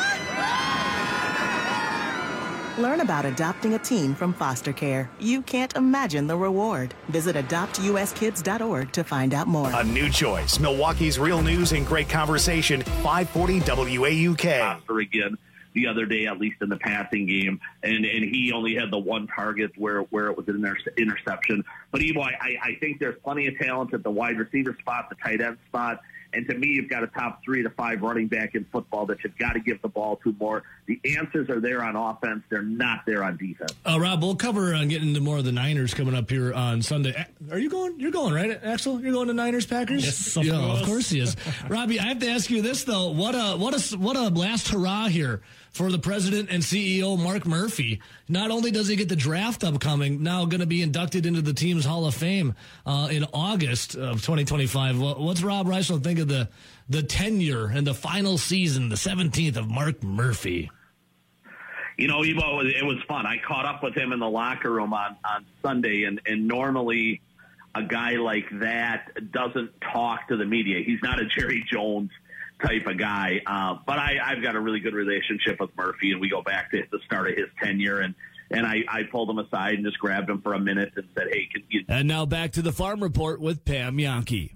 Learn about adopting a teen from foster care. You can't imagine the reward. Visit adoptuskids.org to find out more. A new choice. Milwaukee's real news and great conversation. 540 WAUK. Again the other day, at least in the passing game, and he only had the one target where it was an interception. But Evo, I think there's plenty of talent at the wide receiver spot, the tight end spot, And to me, you've got a top 3 to 5 running back in football that you've got to give the ball to more. The answers are there on offense. They're not there on defense. Rob, we'll cover on getting into more of the Niners coming up here on Sunday. Are you going? You're going, right, Axel? You're going to Niners Packers? Yes, of course he is. Robbie, I have to ask you this though: what a last hurrah here for the president and CEO Mark Murphy. Not only does he get the draft upcoming, now going to be inducted into the team's Hall of Fame in August of 2025. What's Rob Reisel think of the tenure and the final season, the 17th of Mark Murphy? You know, Evo, it was fun. I caught up with him in the locker room on Sunday, and normally a guy like that doesn't talk to the media. He's not a Jerry Jones type of guy, but I've got a really good relationship with Murphy, and we go back to the start of his tenure, and I pulled him aside and just grabbed him for a minute and said, hey, can you... And now back to the Farm Report with Pam Yankee.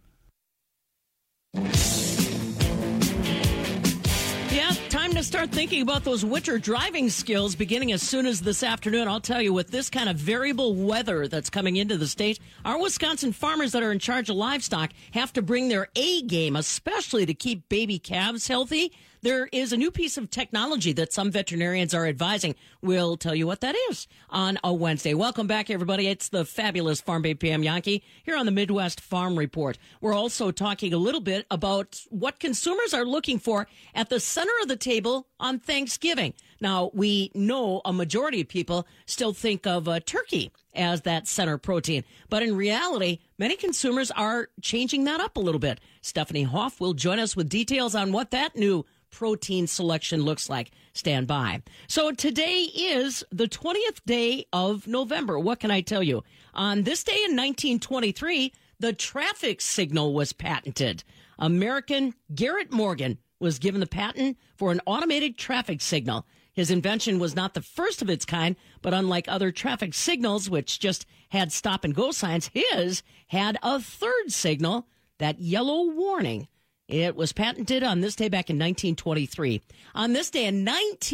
Yeah, time to start thinking about those winter driving skills beginning as soon as this afternoon. I'll tell you, with this kind of variable weather that's coming into the state, our Wisconsin farmers that are in charge of livestock have to bring their A game, especially to keep baby calves healthy. There is a new piece of technology that some veterinarians are advising. We'll tell you what that is on a Wednesday. Welcome back, everybody. It's the fabulous Farm Babe Pam Yankee here on the Midwest Farm Report. We're also talking a little bit about what consumers are looking for at the center of the table on Thanksgiving. Now, we know a majority of people still think of turkey as that center protein, but in reality, many consumers are changing that up a little bit. Stephanie Hoff will join us with details on what that new protein selection looks like. Stand by. So today is the 20th day of November. What can I tell you? On this day in 1923, the traffic signal was patented. American Garrett Morgan was given the patent for an automated traffic signal. His invention was not the first of its kind, but unlike other traffic signals, which just had stop and go signs, his had a third signal, that yellow warning. It was patented on this day back in 1923. On this day in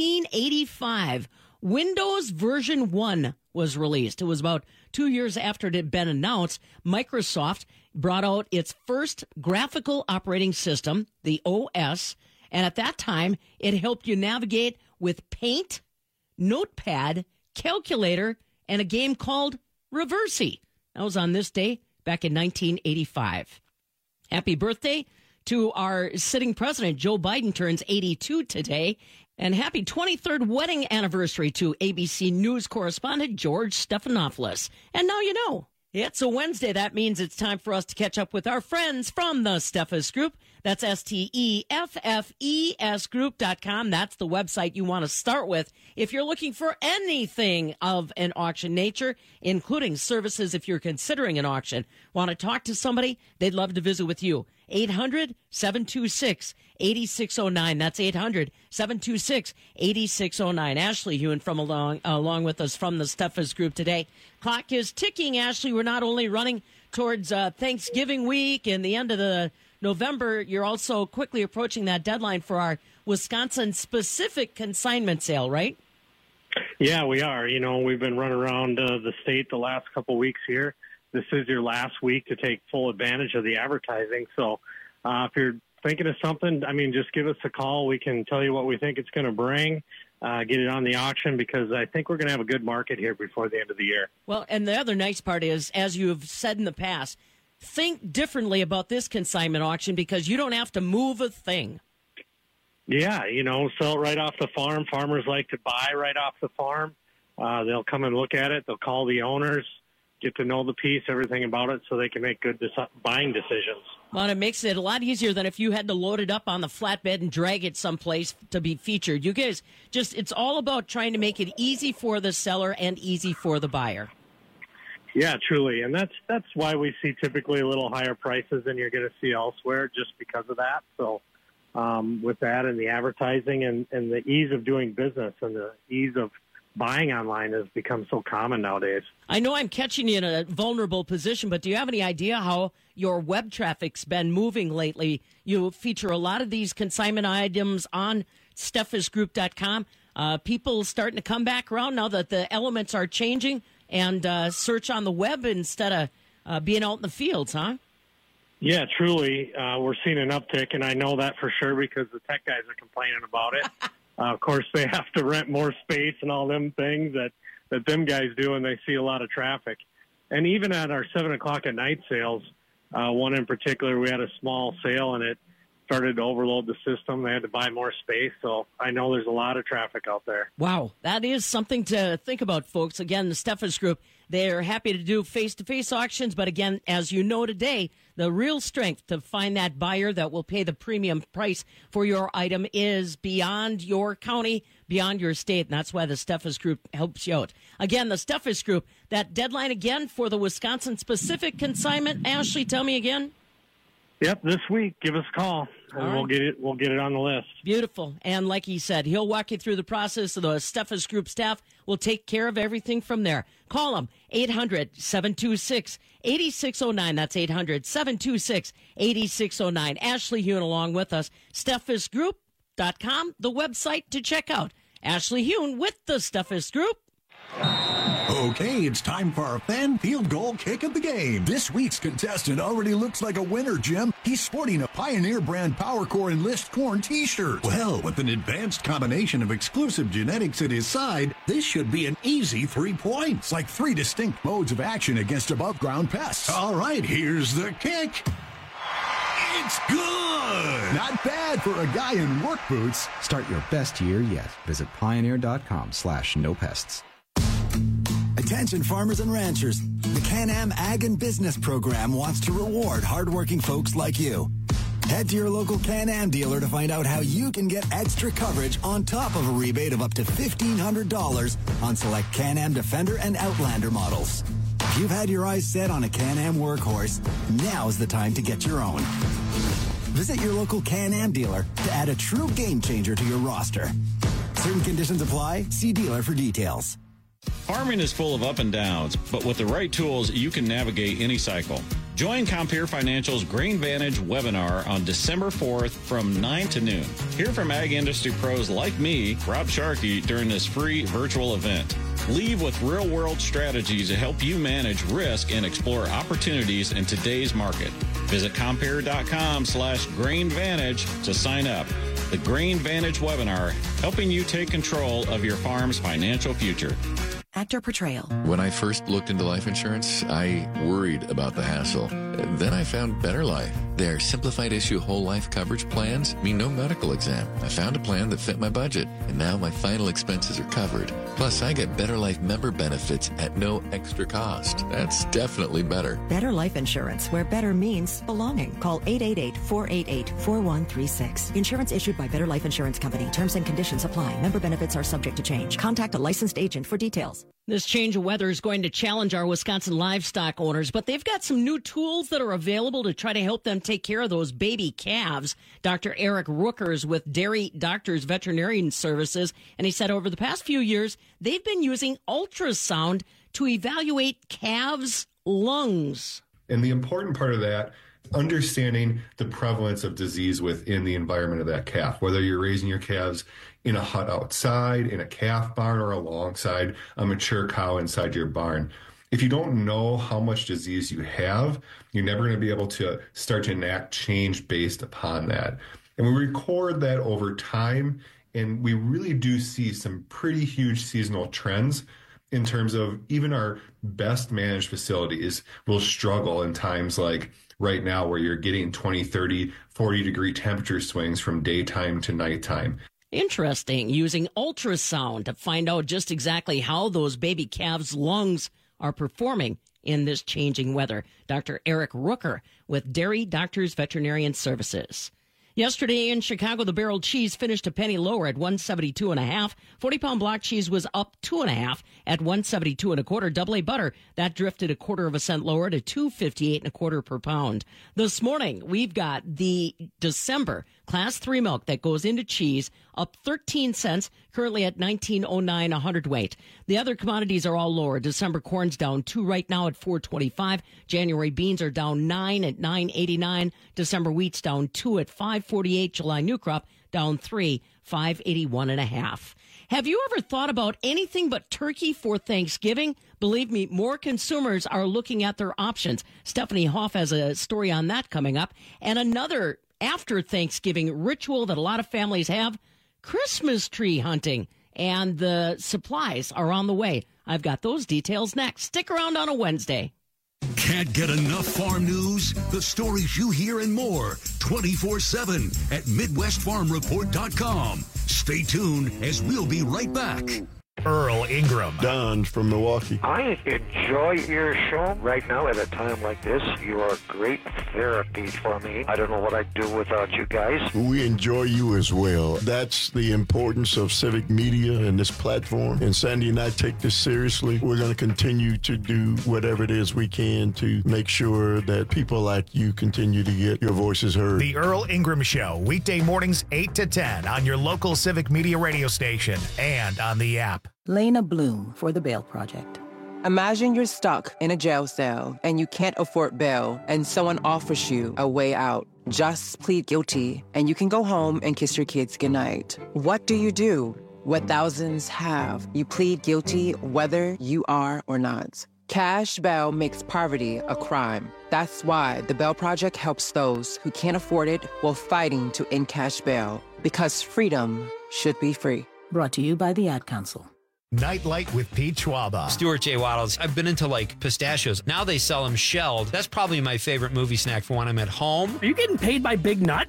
1985, Windows version 1 was released. It was about 2 years after it had been announced. Microsoft brought out its first graphical operating system, the OS, and at that time, it helped you navigate with Paint, Notepad, Calculator, and a game called Reversi. That was on this day back in 1985. Happy birthday to our sitting president. Joe Biden turns 82 today. And happy 23rd wedding anniversary to ABC News correspondent George Stephanopoulos. And now you know. It's a Wednesday. That means it's time for us to catch up with our friends from the Steffes Group. That's STEFFES Group.com. That's the website you want to start with if you're looking for anything of an auction nature, including services if you're considering an auction. Want to talk to somebody? They'd love to visit with you. 800-726-8609. That's 800-726-8609. Ashley Hewen from along with us from the Steffes Group today. Clock is ticking, Ashley. We're not only running towards Thanksgiving week and the end of the November, you're also quickly approaching that deadline for our Wisconsin-specific consignment sale, right? Yeah, we are. You know, we've been running around the state the last couple weeks here. This is your last week to take full advantage of the advertising. So if you're thinking of something, I mean, just give us a call. We can tell you what we think it's going to bring, get it on the auction, because I think we're going to have a good market here before the end of the year. Well, and the other nice part is, as you've said in the past, think differently about this consignment auction because you don't have to move a thing. Yeah, you know, sell it right off the farm. Farmers like to buy right off the farm. They'll come and look at it. They'll call the owners, get to know the piece, everything about it, so they can make good buying decisions. Well, and it makes it a lot easier than if you had to load it up on the flatbed and drag it someplace to be featured. You guys it's all about trying to make it easy for the seller and easy for the buyer. Yeah, truly. And that's why we see typically a little higher prices than you're going to see elsewhere, just because of that. So with that and the advertising and the ease of doing business and the ease of buying online has become so common nowadays. I know I'm catching you in a vulnerable position, but do you have any idea how your web traffic's been moving lately? You feature a lot of these consignment items on SteffesGroup.com. People starting to come back around now that the elements are changing and search on the web instead of being out in the fields, huh? Yeah, truly. We're seeing an uptick, and I know that for sure because the tech guys are complaining about it. Of course, they have to rent more space and all them things that them guys do, and they see a lot of traffic. And even at our 7 o'clock at night sales, one in particular, we had a small sale, and it started to overload the system. They had to buy more space, so I know there's a lot of traffic out there. Wow, that is something to think about, folks. Again, the Steffes Group, they're happy to do face-to-face auctions, but again, as you know today, the real strength to find that buyer that will pay the premium price for your item is beyond your county, beyond your state, and that's why the Steffes Group helps you out. Again, the Steffes Group, that deadline again for the Wisconsin-specific consignment. Ashley, tell me again. Yep, this week. Give us a call, and we'll get it on the list. Beautiful. And like he said, he'll walk you through the process. The Steffes Group staff will take care of everything from there. Call them, 800-726-8609. That's 800-726-8609. Ashley Hune along with us. SteffesGroup.com, the website to check out. Ashley Hune with the Steffes Group. Okay, it's time for our fan field goal kick of the game. This week's contestant already looks like a winner, Jim. He's sporting a Pioneer brand PowerCore Enlist Corn t-shirt. Well, with an advanced combination of exclusive genetics at his side, this should be an easy 3 points, like 3 distinct modes of action against above-ground pests. All right, here's the kick. It's good! Not bad for a guy in work boots. Start your best year yet. Visit pioneer.com/nopests. Attention farmers and ranchers. The Can-Am Ag and Business Program wants to reward hardworking folks like you. Head to your local Can-Am dealer to find out how you can get extra coverage on top of a rebate of up to $1,500 on select Can-Am Defender and Outlander models. If you've had your eyes set on a Can-Am workhorse, now's the time to get your own. Visit your local Can-Am dealer to add a true game changer to your roster. Certain conditions apply. See dealer for details. Farming is full of up and downs, but with the right tools, you can navigate any cycle. Join Compeer Financial's Grain Vantage webinar on December 4th from 9 to noon. Hear from ag industry pros like me, Rob Sharkey, during this free virtual event. Leave with real-world strategies to help you manage risk and explore opportunities in today's market. Visit Compeer.com/GrainVantage to sign up. The Grain Vantage webinar, helping you take control of your farm's financial future. Actor portrayal. When I first looked into life insurance, I worried about the hassle. Then I found Better Life. Their simplified issue whole life coverage plans mean no medical exam. I found a plan that fit my budget, and now my final expenses are covered. Plus, I get Better Life member benefits at no extra cost. That's definitely better. Better Life Insurance, where better means belonging. Call 888-488-4136. Insurance issued by Better Life Insurance Company. Terms and conditions apply. Member benefits are subject to change. Contact a licensed agent for details. This change of weather is going to challenge our Wisconsin livestock owners, but they've got some new tools that are available to try to help them take care of those baby calves. Dr. Eric Rookers with Dairy Doctors Veterinarian Services, and he said over the past few years, they've been using ultrasound to evaluate calves' lungs. And the important part of that, understanding the prevalence of disease within the environment of that calf, whether you're raising your calves in a hut outside, in a calf barn, or alongside a mature cow inside your barn. If you don't know how much disease you have, you're never going to be able to start to enact change based upon that. And we record that over time, and we really do see some pretty huge seasonal trends in terms of even our best managed facilities will struggle in times like right now where you're getting 20, 30, 40 degree temperature swings from daytime to nighttime. Interesting. Using ultrasound to find out just exactly how those baby calves' lungs are performing in this changing weather. Dr. Eric Rooker with Dairy Doctors Veterinarian Services. Yesterday in Chicago, the barrel cheese finished a penny lower at $1.72.5. 40-pound block cheese was up 2.5 at $1.72 Double A butter, that drifted 1/4 cent lower to $2.58 per pound. This morning, we've got the December Class 3 milk that goes into cheese up 13 cents, currently at $19.09 a hundredweight. The other commodities are all lower. December corn's down 2 right now at $4.25. January beans are down 9 at $9.89. December wheat's down 2 at $5.48. July new crop down 3, $5.81.5. Have you ever thought about anything but turkey for Thanksgiving? Believe me, more consumers are looking at their options. Stephanie Hoff has a story on that coming up. And another after Thanksgiving ritual that a lot of families have, Christmas tree hunting. And the supplies are on the way. I've got those details next. Stick around on a Wednesday. Can't get enough farm news? The stories you hear and more 24/7 at MidwestFarmReport.com. Stay tuned as we'll be right back. Earl Ingram. Don from Milwaukee. I enjoy your show. Right now, at a time like this, you are great therapy for me. I don't know what I'd do without you guys. We enjoy you as well. That's the importance of civic media and this platform. And Sandy and I take this seriously. We're going to continue to do whatever it is we can to make sure that people like you continue to get your voices heard. The Earl Ingram Show, weekday mornings 8 to 10 on your local civic media radio station and on the app. Lena Bloom for the Bail Project. Imagine you're stuck in a jail cell and you can't afford bail and someone offers you a way out. Just plead guilty and you can go home and kiss your kids goodnight. What do you do? What thousands have. You plead guilty whether you are or not. Cash bail makes poverty a crime. That's why the Bail Project helps those who can't afford it while fighting to end cash bail. Because freedom should be free. Brought to you by the Ad Council. Nightlight with Pete Schwaba. Stuart J. Waddles. I've been into pistachios. Now they sell them shelled. That's probably my favorite movie snack for when I'm at home. Are you getting paid by Big Nut?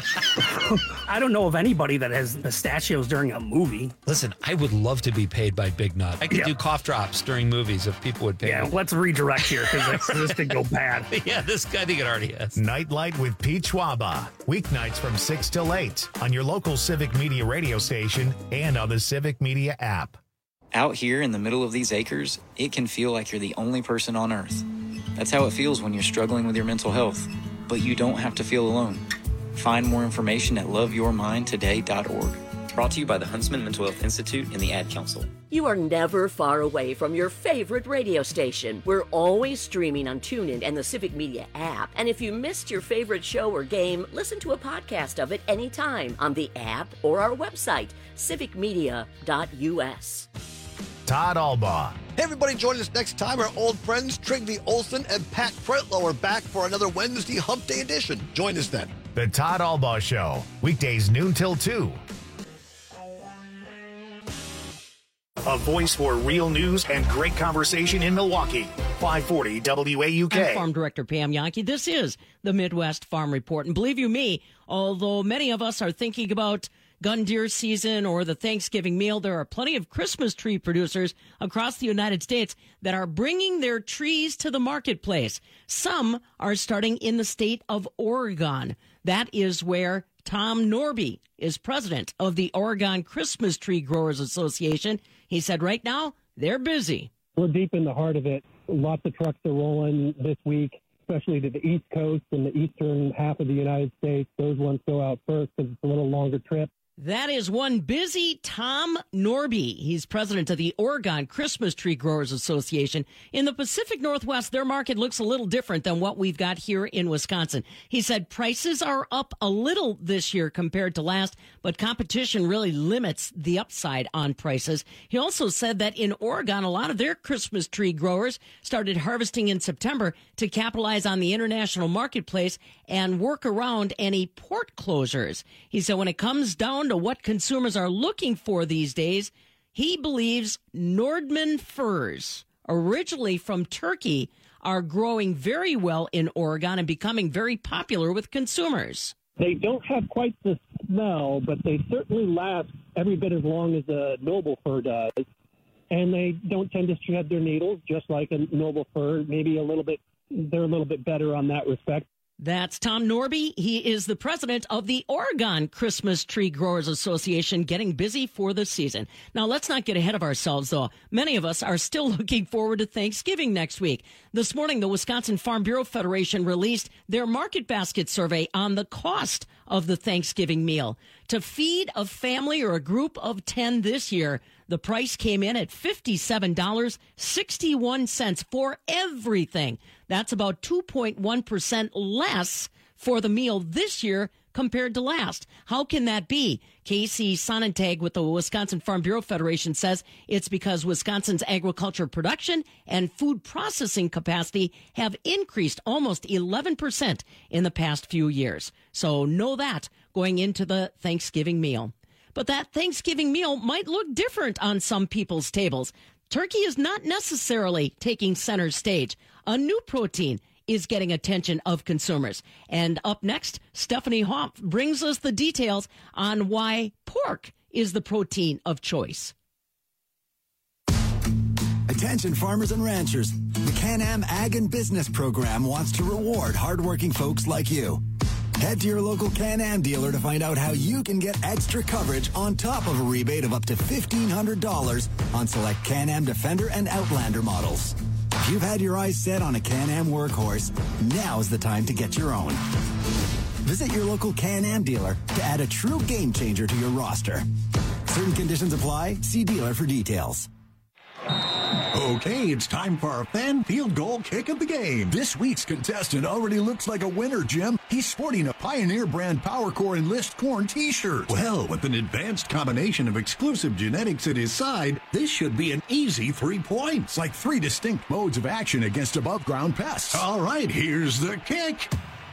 I don't know of anybody that has pistachios during a movie. Listen, I would love to be paid by Big Nut. I could do cough drops during movies if people would pay me. Let's redirect here because this could go bad. Yeah, I think it already has. Nightlight with Pete Schwaba. Weeknights from 6 till 8 on your local Civic Media radio station and on the Civic Media app. Out here in the middle of these acres, it can feel like you're the only person on Earth. That's how it feels when you're struggling with your mental health. But you don't have to feel alone. Find more information at loveyourmindtoday.org. Brought to you by the Huntsman Mental Health Institute and the Ad Council. You are never far away from your favorite radio station. We're always streaming on TuneIn and the Civic Media app. And if you missed your favorite show or game, listen to a podcast of it anytime on the app or our website, civicmedia.us. Todd Albaugh. Hey, everybody, join us next time. Our old friends Trygve Olsen and Pat Pretlow are back for another Wednesday Hump Day edition. Join us then. The Todd Albaugh Show, weekdays noon till 2. A voice for real news and great conversation in Milwaukee. 540 WAUK. I'm Farm Director Pam Yankee. This is the Midwest Farm Report. And believe you me, although many of us are thinking about gun deer season or the Thanksgiving meal, there are plenty of Christmas tree producers across the United States that are bringing their trees to the marketplace. Some are starting in the state of Oregon. That is where Tom Norby is president of the Oregon Christmas Tree Growers Association. He said right now they're busy. We're deep in the heart of it. Lots of trucks are rolling this week, especially to the East Coast and the eastern half of the United States. Those ones go out first because it's a little longer trip. That is one busy Tom Norby. He's president of the Oregon Christmas Tree Growers Association. In the Pacific Northwest, their market looks a little different than what we've got here in Wisconsin. He said prices are up a little this year compared to last, but competition really limits the upside on prices. He also said that in Oregon, a lot of their Christmas tree growers started harvesting in September to capitalize on the international marketplace and work around any port closures. He said when it comes down to what consumers are looking for these days, he believes Nordman firs, originally from Turkey, are growing very well in Oregon and becoming very popular with consumers. They don't have quite the smell, but they certainly last every bit as long as a noble fir does. And they don't tend to shed their needles, just like a noble fir. Maybe they're a little bit better on that respect. That's Tom Norby. He is the president of the Oregon Christmas Tree Growers Association, getting busy for the season. Now, let's not get ahead of ourselves, though. Many of us are still looking forward to Thanksgiving next week. This morning, the Wisconsin Farm Bureau Federation released their market basket survey on the cost of the Thanksgiving meal. To feed a family or a group of 10 this year, the price came in at $57.61 for everything. That's about 2.1% less for the meal this year compared to last. How can that be? Casey Sonnentag with the Wisconsin Farm Bureau Federation says it's because Wisconsin's agriculture production and food processing capacity have increased almost 11% in the past few years. So know that going into the Thanksgiving meal. But that Thanksgiving meal might look different on some people's tables. Turkey is not necessarily taking center stage. A new protein is getting attention of consumers. And up next, Stephanie Hoff brings us the details on why pork is the protein of choice. Attention farmers and ranchers. The Can-Am Ag and Business Program wants to reward hardworking folks like you. Head to your local Can-Am dealer to find out how you can get extra coverage on top of a rebate of up to $1,500 on select Can-Am Defender and Outlander models. If you've had your eyes set on a Can-Am workhorse, now's the time to get your own. Visit your local Can-Am dealer to add a true game changer to your roster. Certain conditions apply. See dealer for details. Okay, it's time for our fan field goal kick of the game. This week's contestant already looks like a winner, Jim. He's sporting a Pioneer brand PowerCore Enlist Corn t-shirt. Well, with an advanced combination of exclusive genetics at his side, this should be an easy 3 points, like 3 distinct modes of action against above-ground pests. All right, here's the kick.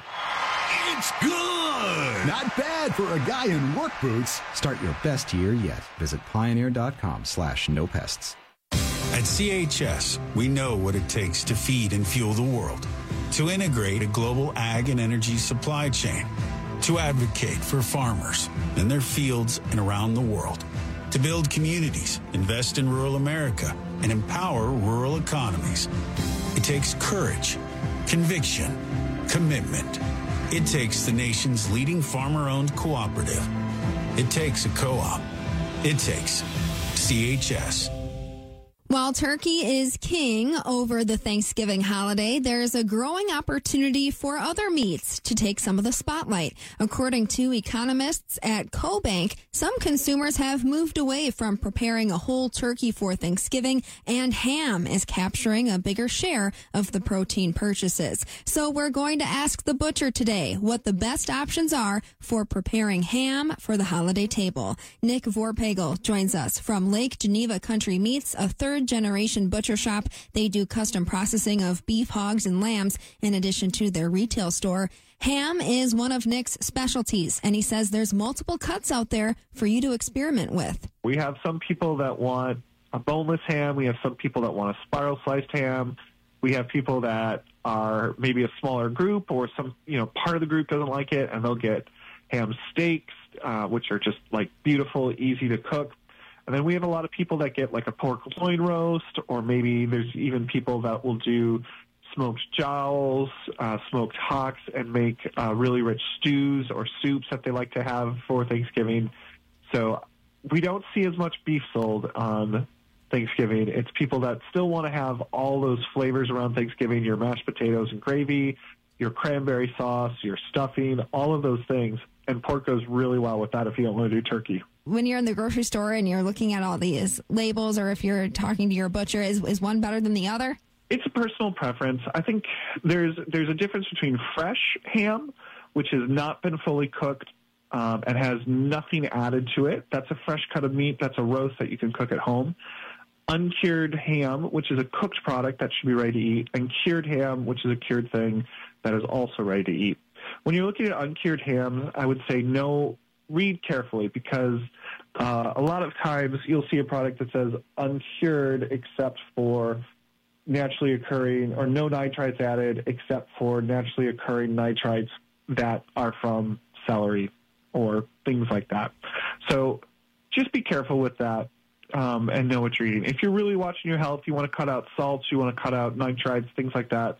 It's good! Not bad for a guy in work boots. Start your best year yet. Visit pioneer.com/nopests. At CHS, we know what it takes to feed and fuel the world, to integrate a global ag and energy supply chain, to advocate for farmers in their fields and around the world, to build communities, invest in rural America, and empower rural economies. It takes courage, conviction, commitment. It takes the nation's leading farmer-owned cooperative. It takes a co-op. It takes CHS. While turkey is king over the Thanksgiving holiday, there's a growing opportunity for other meats to take some of the spotlight. According to economists at CoBank, some consumers have moved away from preparing a whole turkey for Thanksgiving, and ham is capturing a bigger share of the protein purchases. So we're going to ask the butcher today what the best options are for preparing ham for the holiday table. Nick Vorpagel joins us from Lake Geneva Country Meats, a third-generation butcher shop. They do custom processing of beef, hogs, and lambs in addition to their retail store. Ham is one of Nick's specialties, and he says there's multiple cuts out there for you to experiment with. We have some people that want a boneless ham. We have some people that want a spiral-sliced ham. We have people that are maybe a smaller group, or some, part of the group doesn't like it, and they'll get ham steaks, which are just like beautiful, easy to cook. And then we have a lot of people that get like a pork loin roast, or maybe there's even people that will do smoked jowls, smoked hocks, and make really rich stews or soups that they like to have for Thanksgiving. So we don't see as much beef sold on Thanksgiving. It's people that still want to have all those flavors around Thanksgiving, your mashed potatoes and gravy, your cranberry sauce, your stuffing, all of those things. And pork goes really well with that if you don't want to do turkey. When you're in the grocery store and you're looking at all these labels, or if you're talking to your butcher, is one better than the other? It's a personal preference. I think there's a difference between fresh ham, which has not been fully cooked and has nothing added to it. That's a fresh cut of meat. That's a roast that you can cook at home. Uncured ham, which is a cooked product that should be ready to eat, and cured ham, which is a cured thing that is also ready to eat. When you're looking at uncured ham, I would say no. Read carefully, because a lot of times you'll see a product that says uncured except for naturally occurring, or no nitrites added except for naturally occurring nitrites that are from celery or things like that. So just be careful with that and know what you're eating. If you're really watching your health, you want to cut out salts, you want to cut out nitrites, things like that.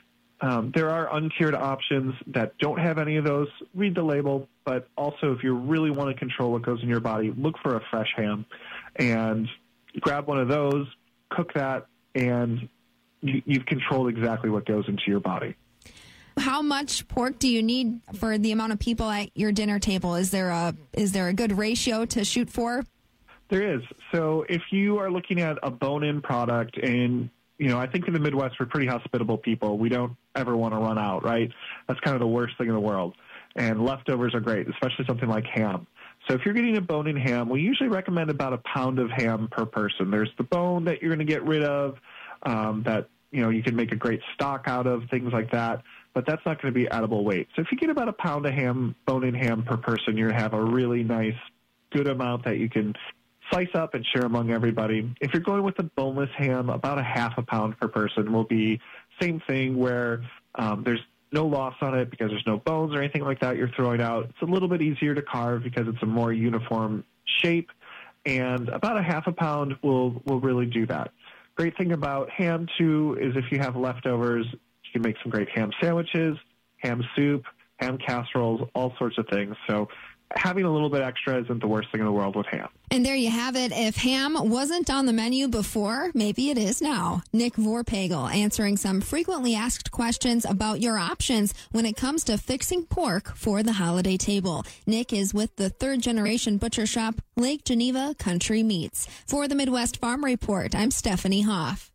There are uncured options that don't have any of those. Read the label, but also if you really want to control what goes in your body, look for a fresh ham and grab one of those, cook that, and you've controlled exactly what goes into your body. How much pork do you need for the amount of people at your dinner table? Is there a good ratio to shoot for? There is. So if you are looking at a bone-in product, and I think in the Midwest we're pretty hospitable people. We don't ever want to run out, right? That's kind of the worst thing in the world. And leftovers are great, especially something like ham. So if you're getting a bone-in ham, we usually recommend about a pound of ham per person. There's the bone that you're going to get rid of, that you can make a great stock out of, things like that. But that's not going to be edible weight. So if you get about a pound of ham, bone-in ham per person, you're going to have a really nice, good amount that you can slice up and share among everybody. If you're going with a boneless ham, about a half a pound per person will be same thing, where there's no loss on it because there's no bones or anything like that you're throwing out. It's a little bit easier to carve because it's a more uniform shape, and about a half a pound will really do that. Great thing about ham, too, is if you have leftovers, you can make some great ham sandwiches, ham soup, ham casseroles, all sorts of things. So having a little bit extra isn't the worst thing in the world with ham. And there you have it. If ham wasn't on the menu before, maybe it is now. Nick Vorpagel answering some frequently asked questions about your options when it comes to fixing pork for the holiday table. Nick is with the third-generation butcher shop, Lake Geneva Country Meats. For the Midwest Farm Report, I'm Stephanie Hoff.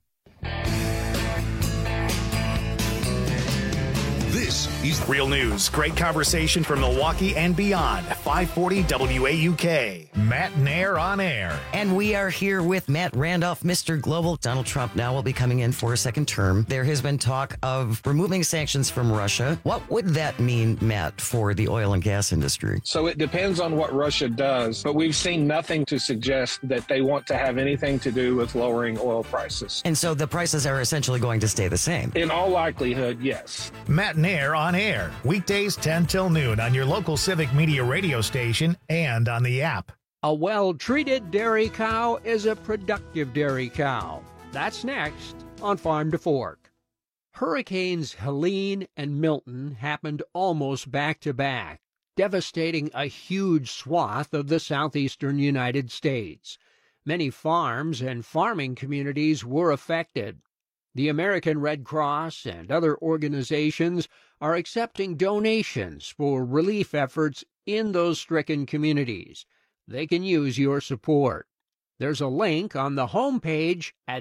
This is Real News. Great conversation from Milwaukee and beyond. 540 WAUK. Matt Nair on air. And we are here with Matt Randolph, Mr. Global. Donald Trump now will be coming in for a second term. There has been talk of removing sanctions from Russia. What would that mean, Matt, for the oil and gas industry? So it depends on what Russia does, but we've seen nothing to suggest that they want to have anything to do with lowering oil prices. And so the prices are essentially going to stay the same? In all likelihood, yes. Matt Nair on air, weekdays 10 till noon on your local Civic Media radio station and on the app. A well-treated dairy cow is a productive dairy cow. That's next on Farm to Fork. Hurricanes Helene and Milton happened almost back-to-back, devastating a huge swath of the southeastern United States. Many farms and farming communities were affected. The American Red Cross and other organizations are accepting donations for relief efforts in those stricken communities. They can use your support. There's a link on the homepage at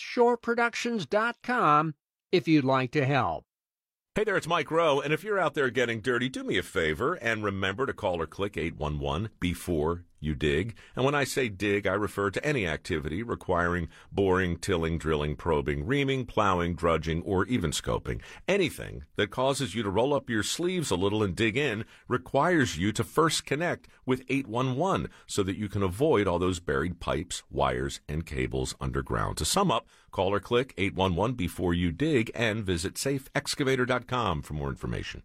northshoreproductions.com if you'd like to help. Hey there, it's Mike Rowe, and if you're out there getting dirty, do me a favor and remember to call or click 811 before you dig. And when I say dig, I refer to any activity requiring boring, tilling, drilling, probing, reaming, plowing, drudging, or even scoping. Anything that causes you to roll up your sleeves a little and dig in requires you to first connect with 811 so that you can avoid all those buried pipes, wires, and cables underground. To sum up, call or click 811 before you dig and visit safeexcavator.com for more information.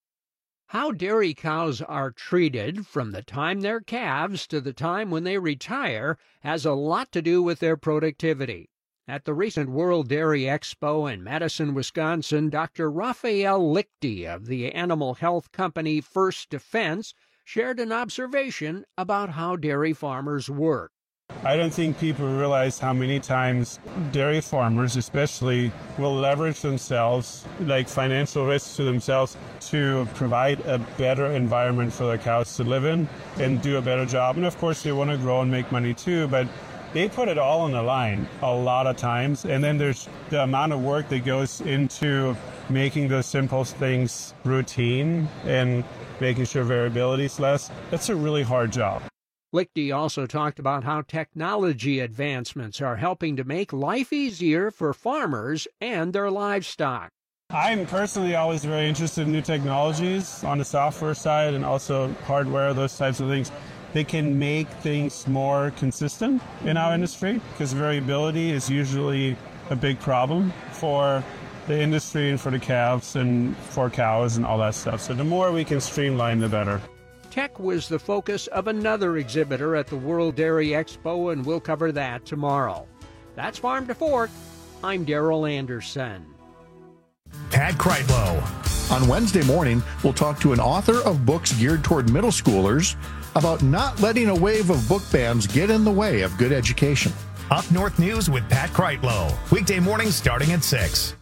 How dairy cows are treated from the time they're calves to the time when they retire has a lot to do with their productivity. At the recent World Dairy Expo in Madison, Wisconsin, Dr. Raphael Lichty of the animal health company First Defense shared an observation about how dairy farmers work. I don't think people realize how many times dairy farmers especially will leverage themselves, like financial risks to themselves, to provide a better environment for their cows to live in and do a better job. And of course they want to grow and make money too, but they put it all on the line a lot of times. And then there's the amount of work that goes into making those simple things routine and making sure variability is less. That's a really hard job. Lichty also talked about how technology advancements are helping to make life easier for farmers and their livestock. I'm personally always very interested in new technologies on the software side and also hardware, those types of things. They can make things more consistent in our industry because variability is usually a big problem for the industry and for the calves and for cows and all that stuff. So the more we can streamline, the better. Tech was the focus of another exhibitor at the World Dairy Expo, and we'll cover that tomorrow. That's Farm to Fork. I'm Darrell Anderson. Pat Kreitlow. On Wednesday morning, we'll talk to an author of books geared toward middle schoolers about not letting a wave of book bans get in the way of good education. Up North News with Pat Kreitlow. Weekday mornings starting at 6.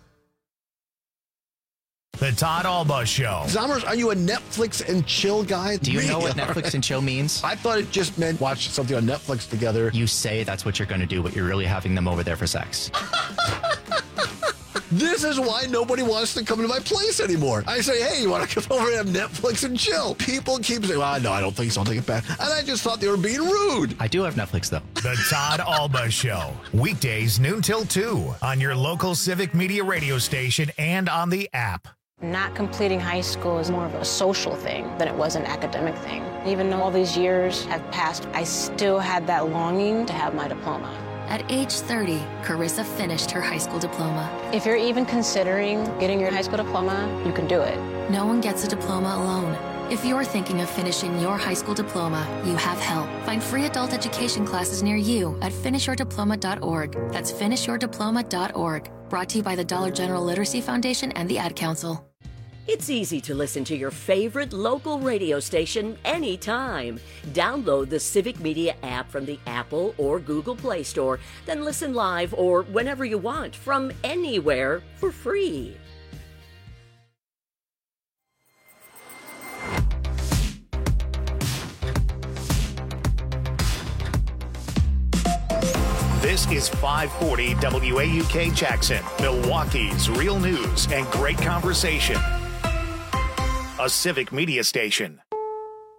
The Todd Alba Show. Zommers, are you a Netflix and chill guy? Do you know what Netflix and chill means? I thought it just meant watch something on Netflix together. You say that's what you're going to do, but you're really having them over there for sex. This is why nobody wants to come to my place anymore. I say, hey, you want to come over and have Netflix and chill? People keep saying, well, no, I don't think so. I'll take it back. And I just thought they were being rude. I do have Netflix, though. The Todd Alba Show. Weekdays noon till 2 on your local Civic Media radio station and on the app. Not completing high school is more of a social thing than it was an academic thing. Even though all these years have passed, I still had that longing to have my diploma. At age 30, Carissa finished her high school diploma. If you're even considering getting your high school diploma, you can do it. No one gets a diploma alone. If you're thinking of finishing your high school diploma, you have help. Find free adult education classes near you at finishyourdiploma.org. That's finishyourdiploma.org. Brought to you by the Dollar General Literacy Foundation and the Ad Council. It's easy to listen to your favorite local radio station anytime. Download the Civic Media app from the Apple or Google Play Store, then listen live or whenever you want from anywhere for free. This is 540 WAUK Jackson, Milwaukee's real news and great conversation. A Civic Media station.